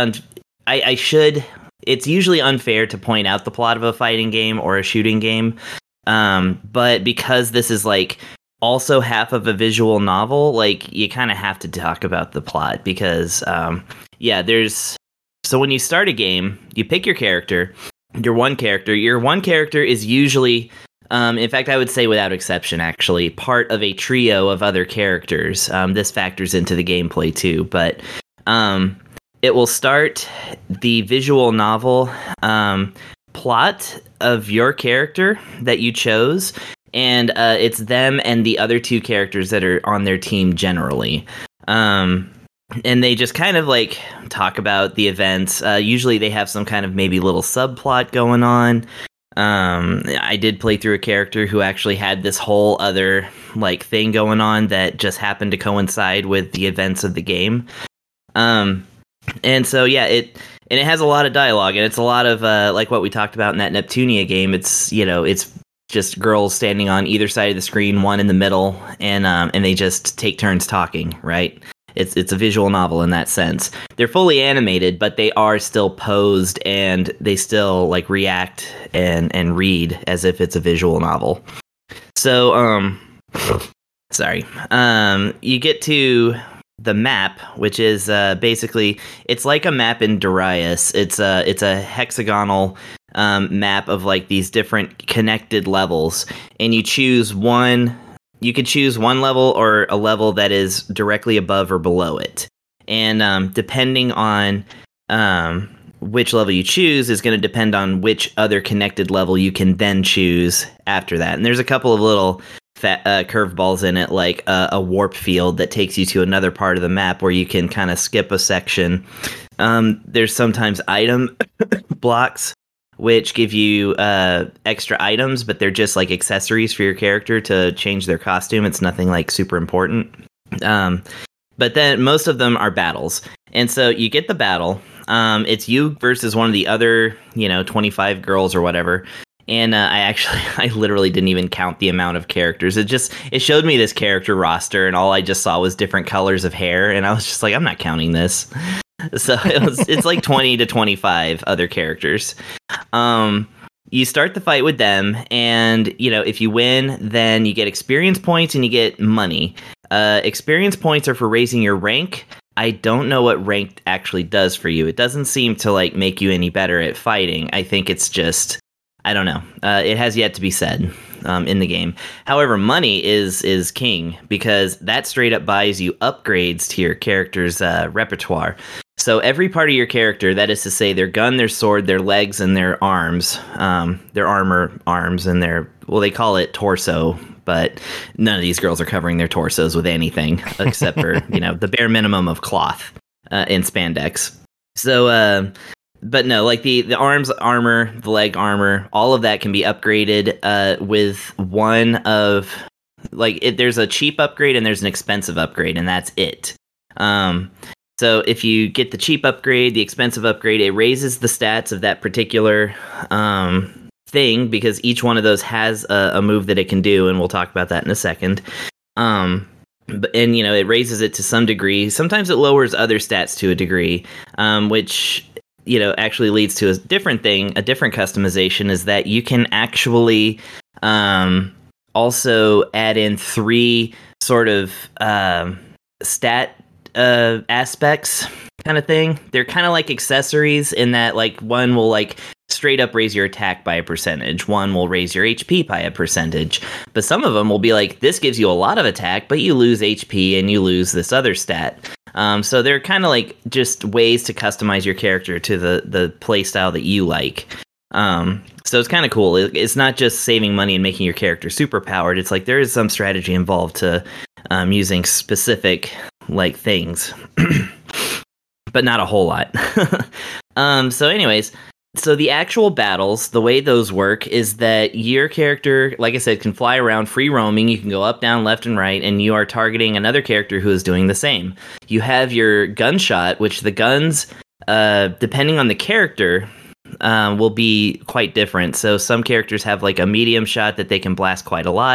it's usually unfair to point out the plot of a fighting game or a shooting game, but because this is like also half of a visual novel, like you kind of have to talk about the plot because so when you start a game, you pick your character, your one character is usually in fact, I would say without exception, actually, part of a trio of other characters. This factors into the gameplay too, but it will start the visual novel plot of your character that you chose, and it's them and the other two characters that are on their team generally. And they just kind of like talk about the events. Usually they have some kind of maybe little subplot going on. I did play through a character who actually had this whole other like thing going on that just happened to coincide with the events of the game. And so yeah, it has a lot of dialogue, and it's a lot of like what we talked about in that Neptunia game. It's, you know, it's just girls standing on either side of the screen, one in the middle, and they just take turns talking, right? It's a visual novel in that sense. They're fully animated, but they are still posed, and they still like react and read as if it's a visual novel. So, sorry. You get to the map, which is basically it's like a map in Darius. It's a hexagonal map of like these different connected levels, and you choose one. You could choose one level or a level that is directly above or below it. And depending on which level you choose is going to depend on which other connected level you can then choose after that. And there's a couple of little curveballs in it, like a warp field that takes you to another part of the map where you can kind of skip a section. There's sometimes item blocks, which give you extra items, but they're just like accessories for your character to change their costume. It's nothing like super important. But then most of them are battles. And so you get the battle. It's you versus one of the other, 25 girls or whatever. And I literally didn't even count the amount of characters. It showed me this character roster, and all I just saw was different colors of hair. And I was just like, I'm not counting this. So it's like 20 to 25 other characters. You start the fight with them, and if you win, then you get experience points and you get money. Experience points are for raising your rank. I don't know what rank actually does for you. It doesn't seem to like make you any better at fighting. I think it's just, I don't know. It has yet to be said in the game. However, money is king, because that straight up buys you upgrades to your character's repertoire. So every part of your character, that is to say their gun, their sword, their legs, and their arms, their armor, arms, and they call it torso, but none of these girls are covering their torsos with anything except for, the bare minimum of cloth and spandex. So, but no, like the arms armor, the leg armor, all of that can be upgraded with one of, there's a cheap upgrade and there's an expensive upgrade, and that's it. So if you get the cheap upgrade, the expensive upgrade, it raises the stats of that particular thing, because each one of those has a move that it can do, and we'll talk about that in a second. It raises it to some degree. Sometimes it lowers other stats to a degree, which actually leads to a different thing, a different customization, is that you can actually also add in 3 sort of stat aspects kind of thing. They're kind of like accessories in that, like, one will like straight up raise your attack by a percentage, one will raise your HP by a percentage, but some of them will be like, this gives you a lot of attack, but you lose HP and you lose this other stat. So they're kind of like just ways to customize your character to the play style that you like. So it's kind of cool. It's not just saving money and making your character super powered. It's like there is some strategy involved to using specific like things, but not a whole lot. So anyways, so the actual battles, the way those work is that your character, like I said, can fly around free roaming. You can go up, down, left, and right, and you are targeting another character who is doing the same. You have your gunshot, which the guns, depending on the character, will be quite different. So some characters have like a medium shot that they can blast quite a lot.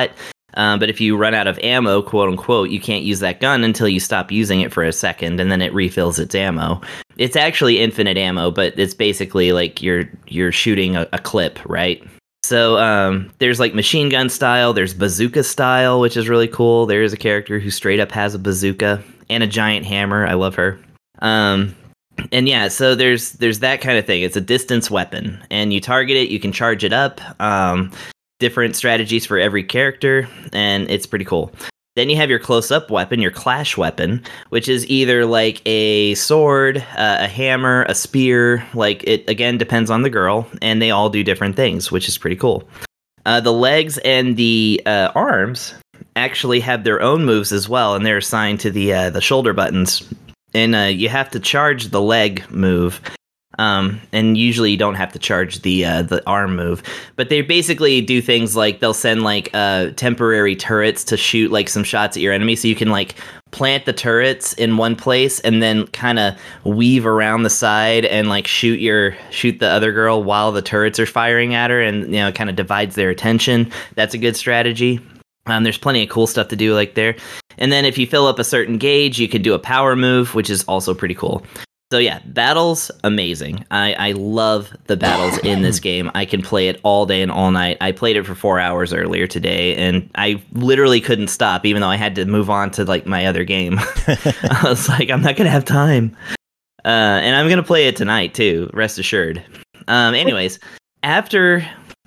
But if you run out of ammo, quote unquote, you can't use that gun until you stop using it for a second, and then it refills its ammo. It's actually infinite ammo, but it's basically like you're shooting a clip, right? So there's like machine gun style, there's bazooka style, which is really cool. There is a character who straight up has a bazooka and a giant hammer. I love her. And yeah, so there's that kind of thing. It's a distance weapon, and you target it, you can charge it up. Different strategies for every character, and it's pretty cool. Then you have your close-up weapon, your clash weapon, which is either like a sword, a hammer, a spear. Like, it again depends on the girl, and they all do different things, which is pretty cool. The legs and the arms actually have their own moves as well, and they're assigned to the shoulder buttons. And you have to charge the leg move. And usually you don't have to charge the arm move, but they basically do things like they'll send like temporary turrets to shoot like some shots at your enemy, so you can like plant the turrets in one place and then kind of weave around the side and like shoot the other girl while the turrets are firing at her, and you know, kind of divides their attention. That's a good strategy. There's plenty of cool stuff to do like there. And then if you fill up a certain gauge, you can do a power move, which is also pretty cool. So yeah, battles, amazing. I love the battles in this game. I can play it all day and all night. I played it for 4 hours earlier today, and I literally couldn't stop, even though I had to move on to like my other game. I was like, I'm not going to have time. And I'm going to play it tonight too, rest assured. Anyways, after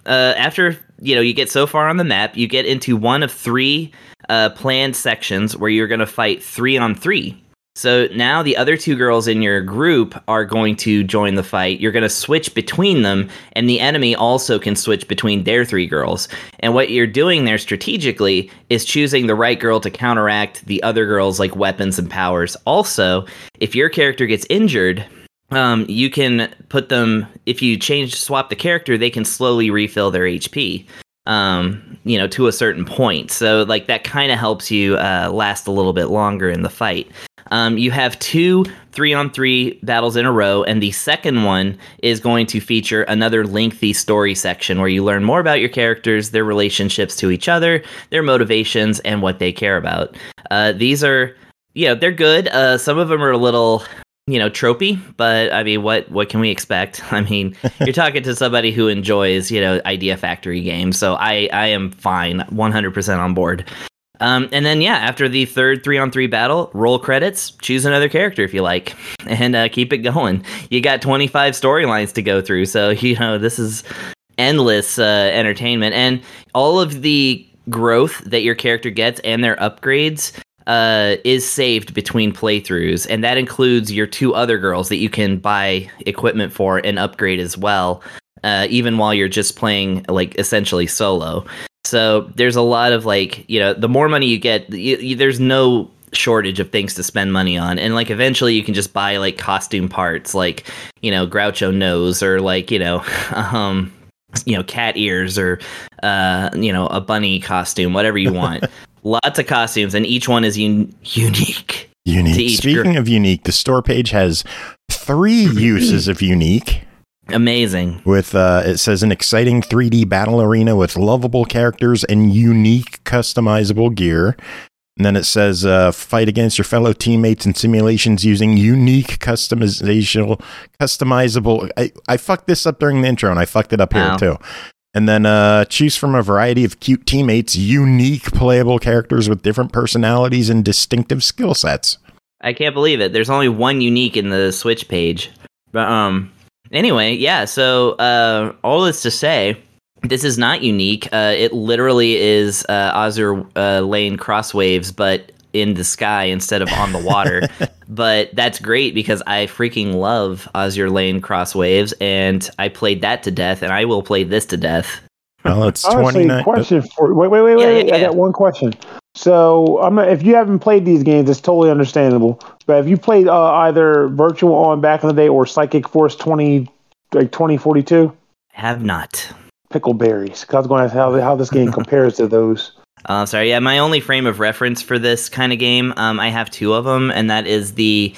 you get so far on the map, you get into one of 3 planned sections where you're going to fight 3-on-3. So now the other 2 girls in your group are going to join the fight. You're going to switch between them, and the enemy also can switch between their 3 girls. And what you're doing there strategically is choosing the right girl to counteract the other girls' like weapons and powers. Also, if your character gets injured, you can put them, if you swap the character, they can slowly refill their HP. To a certain point. So like that kind of helps you last a little bit longer in the fight. You have 2 3-on-3 battles in a row, and the second one is going to feature another lengthy story section where you learn more about your characters, their relationships to each other, their motivations, and what they care about. These are, they're good. Some of them are a little, tropey, but I mean, what can we expect? I mean, you're talking to somebody who enjoys, Idea Factory games, so I am fine, 100% on board. And then, after the third 3-on-3 battle, roll credits, choose another character if you like, and keep it going. You got 25 storylines to go through, so, this is endless entertainment. And all of the growth that your character gets and their upgrades is saved between playthroughs, and that includes your 2 other girls that you can buy equipment for and upgrade as well, even while you're just playing, like, essentially solo. So there's a lot of the more money you get, there's no shortage of things to spend money on, and like eventually you can just buy like costume parts, like Groucho nose, or like cat ears, or a bunny costume, whatever you want. Lots of costumes, and each one is unique. Speaking of unique, the store page has 3 uses of unique. Amazing. With it says an exciting 3D battle arena with lovable characters and unique customizable gear. And then it says fight against your fellow teammates in simulations using unique customizable. I fucked this up during the intro, and I fucked it up here too. And then choose from a variety of cute teammates, unique playable characters with different personalities and distinctive skill sets. I can't believe it. There's only one unique in the Switch page. But anyway, so all this to say, this is not unique. It literally is Azure Lane Crosswaves, but in the sky instead of on the water. But that's great because I freaking love Azure Lane Crosswaves, and I played that to death, and I will play this to death. Well, it's 29. Question for wait. Yeah. I got one question. So, if you haven't played these games, it's totally understandable. But have you played either Virtual On back in the day or Psychic Force 2042? Have not. Pickleberries. Because I was going to ask how this game compares to those. Sorry. Yeah, my only frame of reference for this kind of game, I have 2 of them, and that is the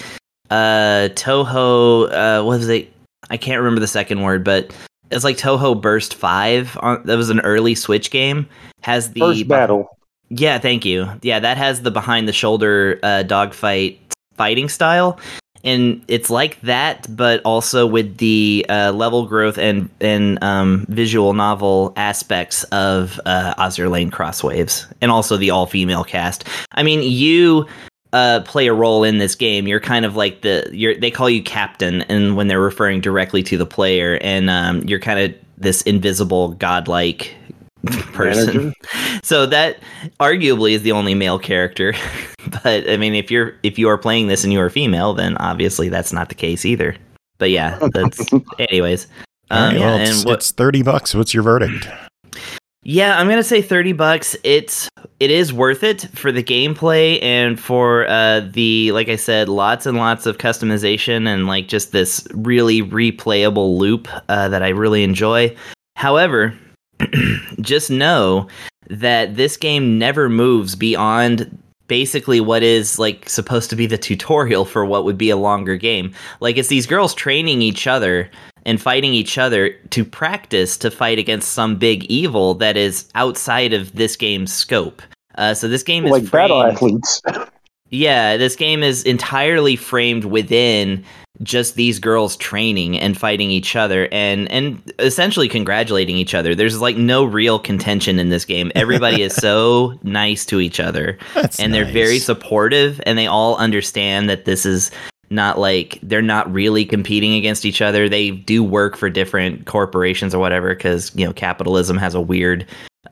Toho. What was it? I can't remember the second word, but it's like Toho Burst 5. That was an early Switch game. Has the Burst Battle. Yeah, thank you. Yeah, that has the behind the shoulder dogfight fighting style. And it's like that, but also with the level growth and visual novel aspects of Azur Lane Crosswaves, and also the all-female cast. I mean, you play a role in this game. You're kind of like they call you captain, and when they're referring directly to the player, and you're kind of this invisible, godlike person. Manager? So that arguably is the only male character. But I mean, if you are playing this and you are female, then obviously that's not the case either. But yeah, that's anyways. Right, well, it's $30. What's your verdict? Yeah, I'm gonna say $30. It is worth it for the gameplay and for the, like I said, lots and lots of customization and like just this really replayable loop that I really enjoy. However, just know that this game never moves beyond basically what is like supposed to be the tutorial for what would be a longer game. Like, it's these girls training each other and fighting each other to practice to fight against some big evil that is outside of this game's scope. So this game is like battle athletes. Yeah, this game is entirely framed within just these girls training and fighting each other and essentially congratulating each other. There's like no real contention in this game. Everybody is so nice to each other. And they're very supportive, and they all understand that this is not like they're not really competing against each other. They do work for different corporations or whatever, because capitalism has a weird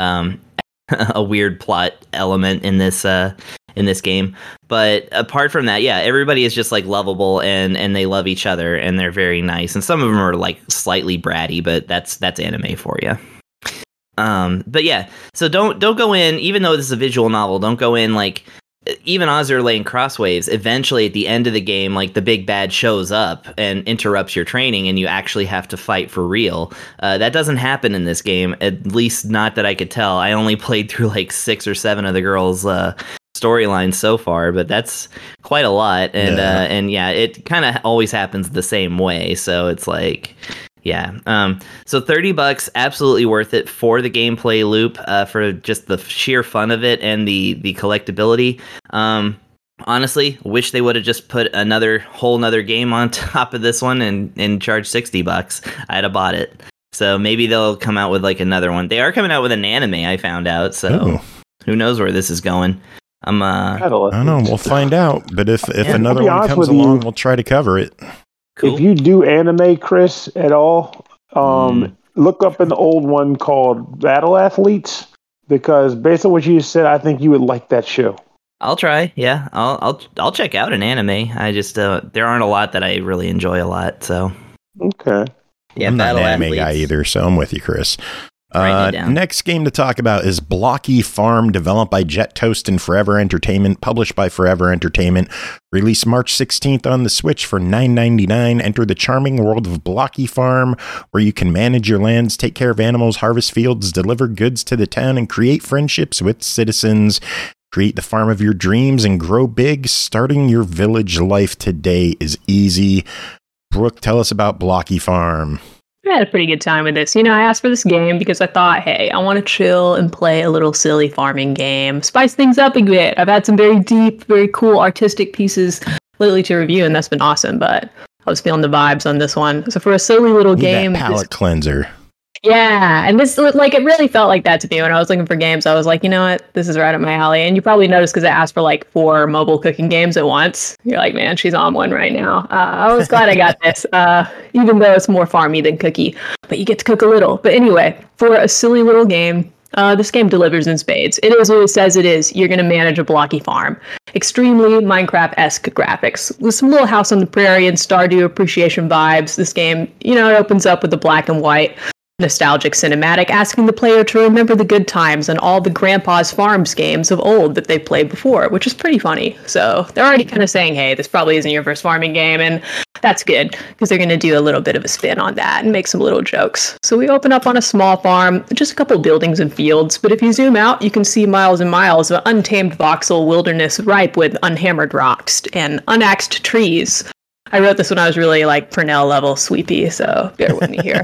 plot element in this game. But apart from that, yeah, everybody is just like lovable and they love each other and they're very nice. And some of them are like slightly bratty, but that's anime for you. But yeah, so don't go in, even though this is a visual novel, don't go in like, even Azur Lane Crosswaves, eventually at the end of the game, like the big bad shows up and interrupts your training and you actually have to fight for real. That doesn't happen in this game, at least not that I could tell. I only played through like 6 or 7 of the girls' storylines so far, but that's quite a lot. And yeah, it kind of always happens the same way. So it's like, yeah. So $30, absolutely worth it for the gameplay loop, for just the sheer fun of it and the collectability. Honestly, wish they would have just put whole nother game on top of this one and charged $60. I'd have bought it. So maybe they'll come out with like another one. They are coming out with an anime, I found out. So Who knows where this is going. I don't know. We'll find out. But if another one comes along, we'll try to cover it. Cool. If you do anime, Chris, at all, look up an old one called Battle Athletes, because based on what you said, I think you would like that show. I'll try. Yeah, I'll check out an anime. I just there aren't a lot that I really enjoy a lot. So okay. Yeah, I'm not an anime guy either, so I'm with you, Chris. Next game to talk about is Blocky Farm, developed by Jet Toast and Forever Entertainment, published by Forever Entertainment, released March 16th on the Switch for $9.99. Enter the charming world of Blocky Farm, where you can manage your lands, take care of animals, harvest fields, deliver goods to the town, and create friendships with citizens. Create the farm of your dreams and grow big. Starting your village life today is easy. Brooke, tell us about Blocky Farm. I had a pretty good time with this. I asked for this game because I thought, hey, I want to chill and play a little silly farming game, spice things up a bit. I've had some very deep, very cool artistic pieces lately to review, and that's been awesome, but I was feeling the vibes on this one. So for a silly little game... That palate cleanser. Yeah, and this, like, it really felt like that to me when I was looking for games. I was like, you know what, this is right up my alley. And you probably noticed because I asked for like 4 mobile cooking games at once. You're like, man, she's on one right now. I was glad I got this, even though it's more farmy than cookie, but you get to cook a little. But anyway, for a silly little game, this game delivers in spades. It is what it says it is. You're going to manage a blocky farm. Extremely Minecraft-esque graphics with some Little House on the Prairie and Stardew Appreciation vibes. This game, it opens up with the black and white nostalgic cinematic, asking the player to remember the good times and all the Grandpa's Farms games of old that they played before, which is pretty funny. So they're already kind of saying, hey, this probably isn't your first farming game, and that's good, because they're going to do a little bit of a spin on that and make some little jokes. So we open up on a small farm, just a couple buildings and fields, but if you zoom out, you can see miles and miles of untamed voxel wilderness ripe with unhammered rocks and unaxed trees. I wrote this when I was really like Purnell level sweepy, so bear with me here.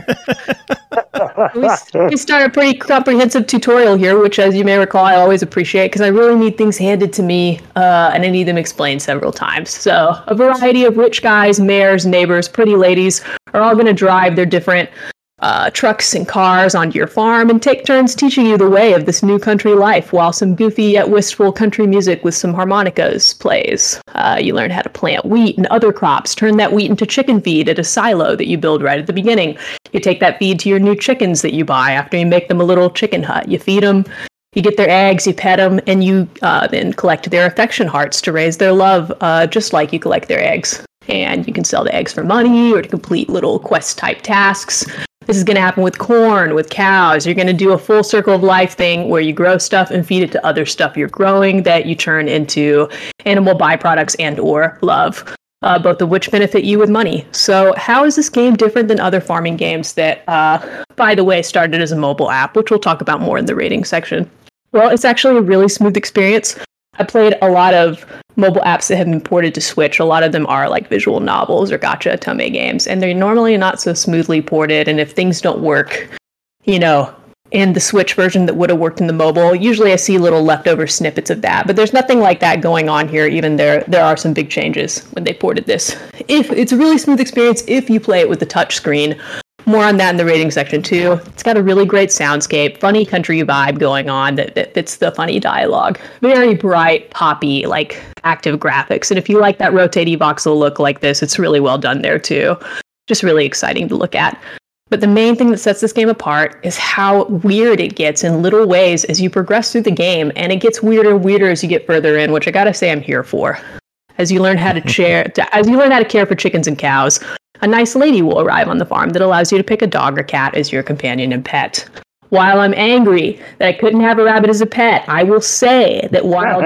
we start a pretty comprehensive tutorial here, which, as you may recall, I always appreciate because I really need things handed to me and I need them explained several times. So a variety of rich guys, mayors, neighbors, pretty ladies are all going to drive their different trucks and cars onto your farm and take turns teaching you the way of this new country life while some goofy yet wistful country music with some harmonicas plays. You learn how to plant wheat and other crops, turn that wheat into chicken feed at a silo that you build right at the beginning. You take that feed to your new chickens that you buy after you make them a little chicken hut. You feed them, you get their eggs, you pet them, and you then collect their affection hearts to raise their love, just like you collect their eggs. And you can sell the eggs for money or to complete little quest-type tasks. This is going to happen with corn, with cows. You're going to do a full circle of life thing where you grow stuff and feed it to other stuff you're growing that you turn into animal byproducts and or love, both of which benefit you with money. So how is this game different than other farming games that, by the way, started as a mobile app, which we'll talk about more in the rating section? Well, it's actually a really smooth experience. I played a lot of mobile apps that have been ported to Switch. A lot of them are like visual novels or gacha otome games, and they're normally not so smoothly ported. And if things don't work, in the Switch version that would have worked in the mobile, usually I see little leftover snippets of that. But there's nothing like that going on here. Even there are some big changes when they ported this. It's a really smooth experience if you play it with the touch screen. More on that in the rating section, too. It's got a really great soundscape, funny country vibe going on that fits the funny dialogue. Very bright, poppy, like, active graphics. And if you like that rotating voxel look like this, it's really well done there, too. Just really exciting to look at. But the main thing that sets this game apart is how weird it gets in little ways as you progress through the game. And it gets weirder and weirder as you get further in, which I gotta say I'm here for. As you learn how to care for chickens and cows, a nice lady will arrive on the farm that allows you to pick a dog or cat as your companion and pet. While I'm angry that I couldn't have a rabbit as a pet, I will say that wild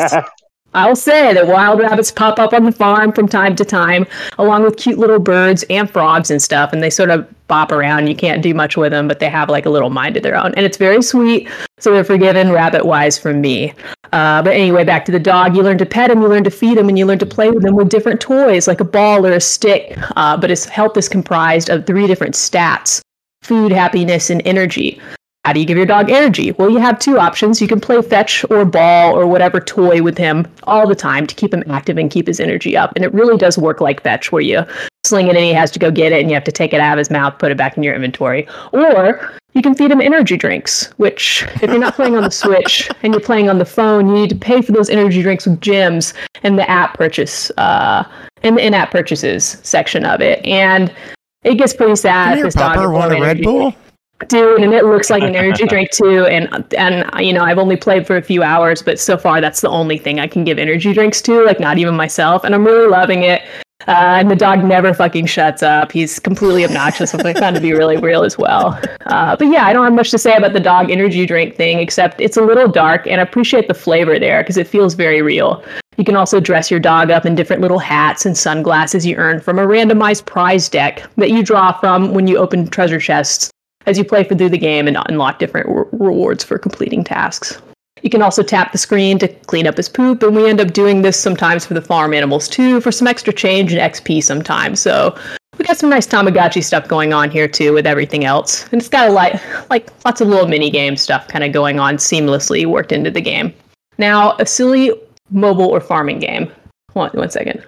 rabbits pop up on the farm from time to time, along with cute little birds and frogs and stuff, and they sort of bop around. You can't do much with them, but they have like a little mind of their own, and it's very sweet, so they're forgiven rabbit-wise from me. But anyway, back to the dog. You learn to pet him, you learn to feed him, and you learn to play with him with different toys, like a ball or a stick, but his health is comprised of 3 different stats: food, happiness, and energy. How do you give your dog energy? Well, you have 2 options. You can play fetch or ball or whatever toy with him all the time to keep him active and keep his energy up. And it really does work like fetch, where you sling it and he has to go get it and you have to take it out of his mouth, put it back in your inventory. Or you can feed him energy drinks, which if you're not playing on the Switch and you're playing on the phone, you need to pay for those energy drinks with gems in the app purchase, in the in-app purchases section of it. And it gets pretty sad. Come here, Papa, want a Red Bull? Dude, and it looks like an energy drink too, and I've only played for a few hours, but so far that's the only thing I can give energy drinks to, like not even myself, and I'm really loving it. And the dog never fucking shuts up. He's completely obnoxious, which I found to be really real as well. But yeah, I don't have much to say about the dog energy drink thing, except it's a little dark, and I appreciate the flavor there because it feels very real. You can also dress your dog up in different little hats and sunglasses you earn from a randomized prize deck that you draw from when you open treasure chests as you play through the game and unlock different rewards for completing tasks. You can also tap the screen to clean up his poop, and we end up doing this sometimes for the farm animals too, for some extra change and XP sometimes. So we got some nice Tamagotchi stuff going on here too with everything else. And it's got a like lots of little mini game stuff kind of going on seamlessly worked into the game. Now, a silly mobile or farming game. One second.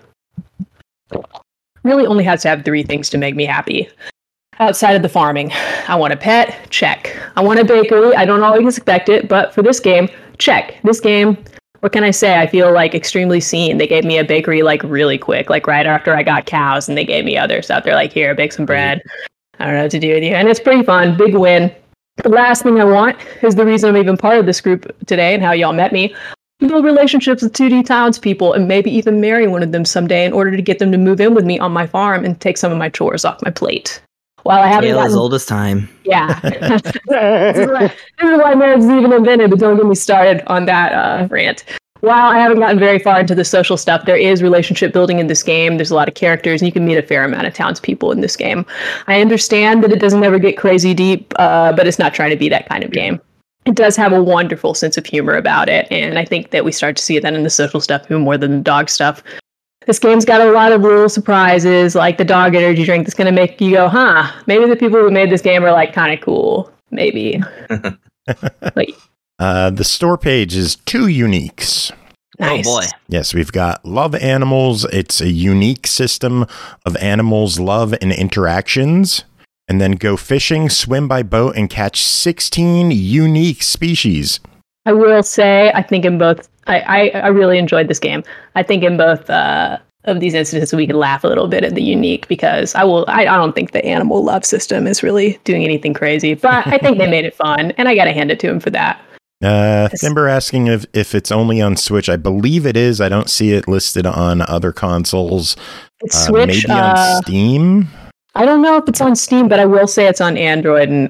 Really only has to have 3 things to make me happy. Outside of the farming, I want a pet, check. I want a bakery, I don't always expect it, but for this game, check. This game, what can I say? I feel like extremely seen. They gave me a bakery like really quick, like right after I got cows, and they gave me other stuff. They're like, here, bake some bread. I don't know what to do with you. And it's pretty fun, big win. The last thing I want is the reason I'm even part of this group today and how y'all met me. Build relationships with 2D townspeople and maybe even marry one of them someday in order to get them to move in with me on my farm and take some of my chores off my plate. While I haven't as old as time. Yeah. This is why marriage is even invented, but don't get me started on that rant. While I haven't gotten very far into the social stuff, there is relationship building in this game. There's a lot of characters, and you can meet a fair amount of townspeople in this game. I understand that it doesn't ever get crazy deep, but it's not trying to be that kind of game. It does have a wonderful sense of humor about it, and I think that we start to see that in the social stuff even more than the dog stuff. this game's got a lot of little surprises, like the dog energy drink that's going to make you go, huh, maybe the people who made this game are like kind of cool. Maybe. The store page is 2 uniques. Nice. Oh boy. Yes, we've got Love Animals. It's a unique system of animals' love and interactions. And then go fishing, swim by boat, and catch 16 unique species. I will say, I think in both, I really enjoyed this game. I think in both of these instances, we could laugh a little bit at the unique, because I don't think the animal love system is really doing anything crazy, but I think they made it fun, and I got to hand it to them for that. Thimber asking if it's only on Switch. I believe it is. I don't see it listed on other consoles. It's Switch. Maybe on Steam. I don't know if it's on Steam, but I will say it's on Android and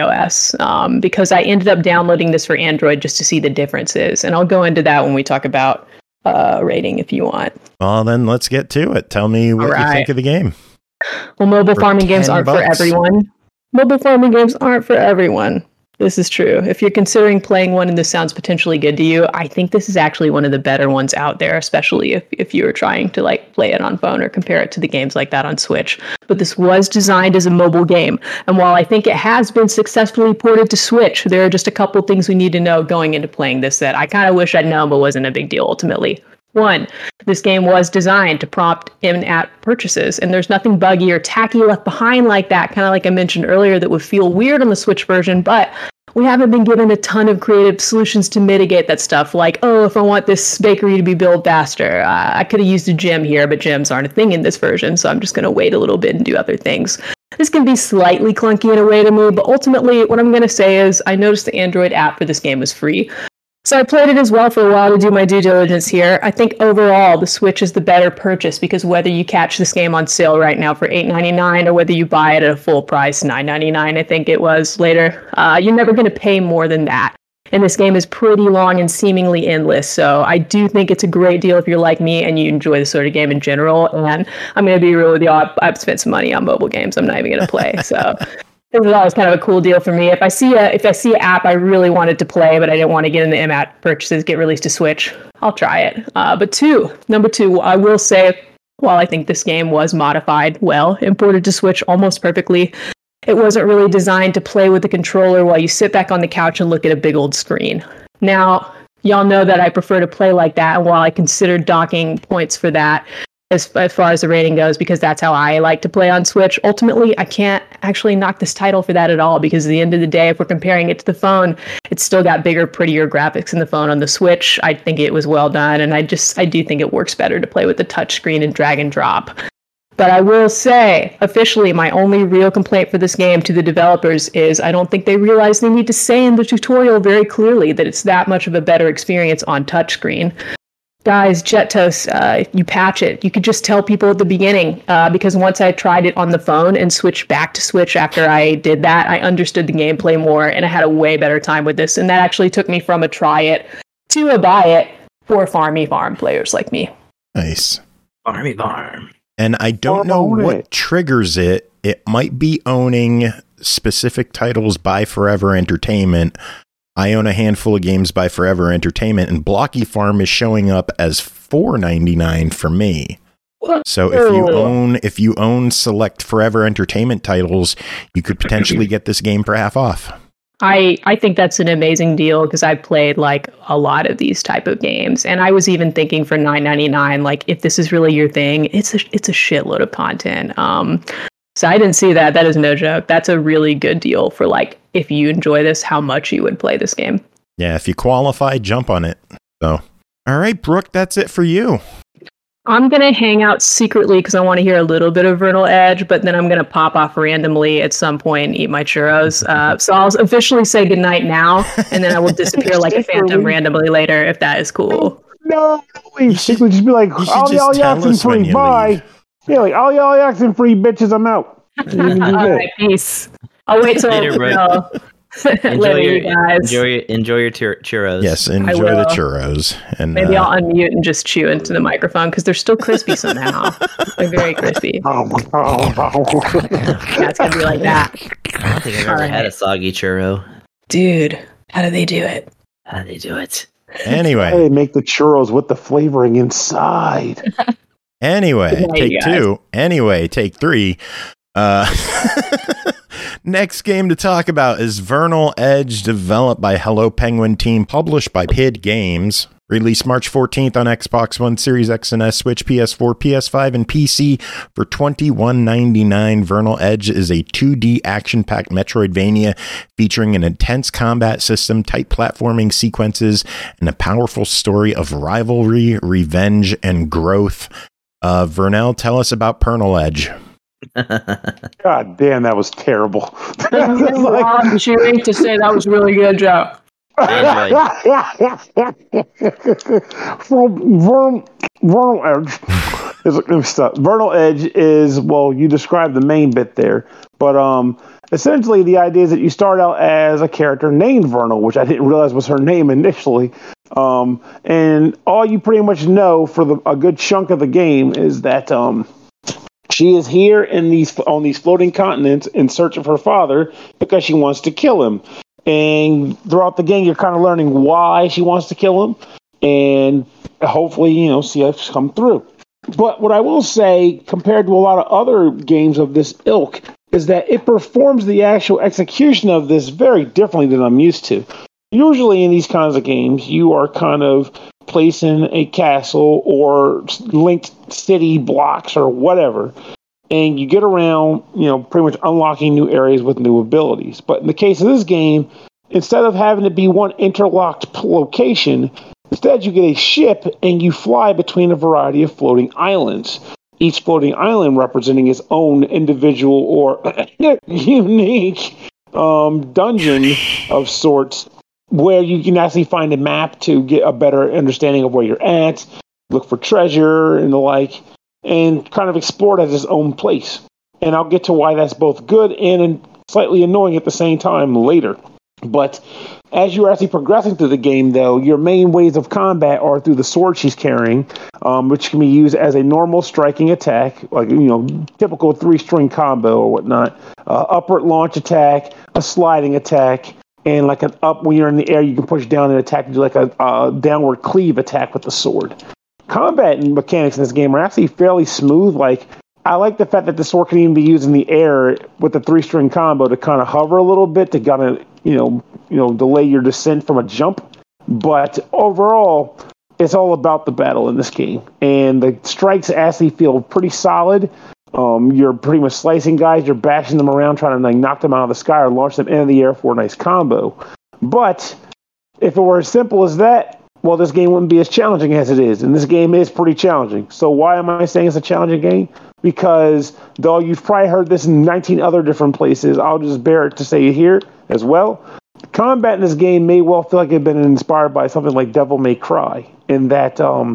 iOS, because I ended up downloading this for Android just to see the differences. And I'll go into that when we talk about rating if you want. Well, then let's get to it. Tell me what you think of the game. Well, mobile farming games aren't for everyone. Mobile farming games aren't for everyone. This is true. If you're considering playing one and this sounds potentially good to you, I think this is actually one of the better ones out there, especially if you were trying to like play it on phone or compare it to the games like that on Switch. But this was designed as a mobile game. And while I think it has been successfully ported to Switch, there are just a couple things we need to know going into playing this that I kind of wish I'd known, but wasn't a big deal ultimately. 1, this game was designed to prompt in-app purchases, and there's nothing buggy or tacky left behind like that, kind of like I mentioned earlier, that would feel weird on the Switch version, but we haven't been given a ton of creative solutions to mitigate that stuff, like, oh, if I want this bakery to be built faster, I could have used a gym here, but gyms aren't a thing in this version, so I'm just going to wait a little bit and do other things. This can be slightly clunky in a way to me, but ultimately, what I'm going to say is I noticed the Android app for this game was free. So I played it as well for a while to do my due diligence here. I think overall the Switch is the better purchase, because whether you catch this game on sale right now for $8.99 or whether you buy it at a full price, $9.99 I think it was later, you're never going to pay more than that. And this game is pretty long and seemingly endless. So I do think it's a great deal if you're like me and you enjoy this sort of game in general. And I'm going to be real with you, I've spent some money on mobile games I'm not even going to play. So this is always kind of a cool deal for me. If I see an app I really wanted to play, but I didn't want to get in the in-app purchases, get released to Switch, I'll try it. But number two, I will say, while I think this game was modified well, imported to Switch almost perfectly, it wasn't really designed to play with the controller while you sit back on the couch and look at a big old screen. Now, y'all know that I prefer to play like that, and while I consider docking points for that, as far as the rating goes, because that's how I like to play on Switch. Ultimately, I can't actually knock this title for that at all, because at the end of the day, if we're comparing it to the phone, it's still got bigger, prettier graphics in the phone. On the Switch, I think it was well done, and I do think it works better to play with the touchscreen and drag and drop. But I will say, officially, my only real complaint for this game to the developers is I don't think they realize they need to say in the tutorial very clearly that it's that much of a better experience on touchscreen. Guys, Jetos, you patch it. You could just tell people at the beginning, because once I tried it on the phone and switched back to Switch after I did that, I understood the gameplay more, and I had a way better time with this. And that actually took me from a try it to a buy it for Farmy Farm players like me. Nice. Farmy Farm. And I don't know what triggers it. It might be owning specific titles by Forever Entertainment. I own a handful of games by Forever Entertainment, and Blocky Farm is showing up as $4.99 for me. So if you own select Forever Entertainment titles, you could potentially get this game for half off. I think that's an amazing deal, because I played like a lot of these type of games, and I was even thinking for $9.99, like if this is really your thing, it's a shitload of content. So I didn't see that. That is no joke. That's a really good deal for like if you enjoy this, how much you would play this game. Yeah, if you qualify, jump on it. So, all right, Brooke, that's it for you. I'm going to hang out secretly because I want to hear a little bit of Vernal Edge, but then I'm going to pop off randomly at some point and eat my churros. So I'll officially say goodnight now, and then I will disappear like a phantom randomly later, if that is cool. No, you should just be like, all y'all yachts free, bye. Yeah, like, all y'all yachts free, bitches, I'm out. All right, peace. I'll wait till later, bro. Later, you guys. Enjoy your churros. Yes, enjoy the churros. And maybe I'll unmute and just chew into the microphone because they're still crispy somehow. They're very crispy. Yeah, it's gonna be like that. I don't think I've ever had a soggy churro. Dude, how do they do it? Anyway, they make the churros with the flavoring inside. Anyway, take two. Anyway, take three. Next game to talk about is Vernal Edge, developed by Hello Penguin Team, published by PID Games. Released March 14th on Xbox One, Series X and S, Switch, PS4, PS5, and PC for $21.99. Vernal Edge is a 2D action-packed Metroidvania featuring an intense combat system, tight platforming sequences, and a powerful story of rivalry, revenge, and growth. Vernal, tell us about Vernal Edge. God damn, that was terrible. She aimed to say that was really good, Joe. Vernal Edge. Vernal Edge is, well, you described the main bit there, but essentially the idea is that you start out as a character named Vernal, which I didn't realize was her name initially, and all you pretty much know for a good chunk of the game is that she is here on these floating continents in search of her father because she wants to kill him. And throughout the game, you're kind of learning why she wants to kill him, and hopefully, see us come through. But what I will say, compared to a lot of other games of this ilk, is that it performs the actual execution of this very differently than I'm used to. Usually in these kinds of games, you are kind of placing a castle or linked city blocks or whatever, and you get around, pretty much unlocking new areas with new abilities. But in the case of this game, instead of having to be one interlocked location, instead you get a ship and you fly between a variety of floating islands. Each floating island representing its own individual or unique dungeon of sorts, where you can actually find a map to get a better understanding of where you're at, look for treasure and the like, and kind of explore it as its own place. And I'll get to why that's both good and slightly annoying at the same time later. But as you're actually progressing through the game, though, your main ways of combat are through the sword she's carrying, which can be used as a normal striking attack, like, typical 3-string combo or whatnot, upward launch attack, a sliding attack, and like an up when you're in the air, you can push down and attack and do like a downward cleave attack with the sword. Combat and mechanics in this game are actually fairly smooth. Like, I like the fact that the sword can even be used in the air with the 3-string combo to kind of hover a little bit to kind of, delay your descent from a jump. But overall, it's all about the battle in this game. And the strikes actually feel pretty solid. You're pretty much slicing guys, you're bashing them around, trying to knock them out of the sky or launch them into the air for a nice combo. But if it were as simple as that, well, this game wouldn't be as challenging as it is. And this game is pretty challenging. So why am I saying it's a challenging game? Because though you've probably heard this in 19 other different places, I'll just bear it to say it here as well. Combat in this game may well feel like it's been inspired by something like Devil May Cry, in that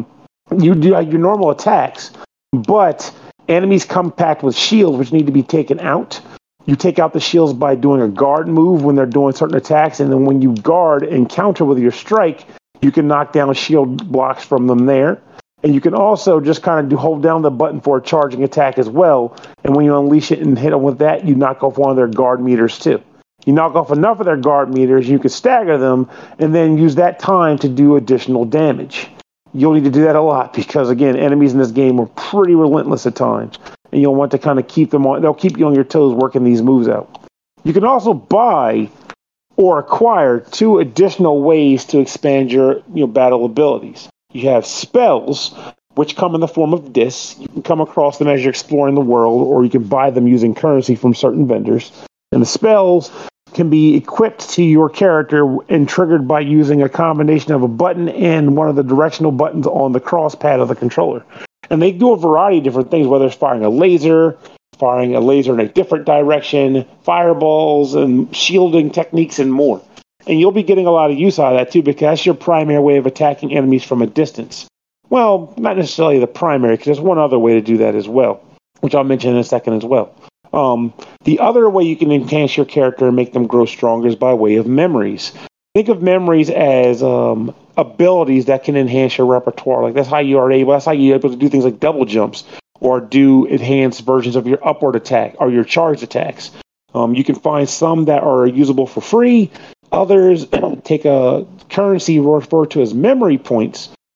you do your normal attacks, but enemies come packed with shields which need to be taken out. You take out the shields by doing a guard move when they're doing certain attacks, and then when you guard and counter with your strike, you can knock down shield blocks from them there. And you can also just kind of hold down the button for a charging attack as well. And when you unleash it and hit them with that, you knock off one of their guard meters too. You knock off enough of their guard meters, you can stagger them and then use that time to do additional damage. You'll need to do that a lot because, again, enemies in this game are pretty relentless at times. And you'll want to kind of keep them on. They'll keep you on your toes working these moves out. You can also buy or acquire 2 additional ways to expand your battle abilities. You have spells, which come in the form of discs. You can come across them as you're exploring the world, or you can buy them using currency from certain vendors. And the spells can be equipped to your character and triggered by using a combination of a button and one of the directional buttons on the cross pad of the controller. And they do a variety of different things, whether it's firing a laser in a different direction, fireballs, and shielding techniques, and more. And you'll be getting a lot of use out of that, too, because that's your primary way of attacking enemies from a distance. Well, not necessarily the primary, because there's one other way to do that as well, which I'll mention in a second as well. The other way you can enhance your character and make them grow stronger is by way of memories. Think of memories as abilities that can enhance your repertoire. Like that's how you're able to do things like double jumps or do enhanced versions of your upward attack or your charged attacks. You can find some that are usable for free. Others take a currency referred to as memory points,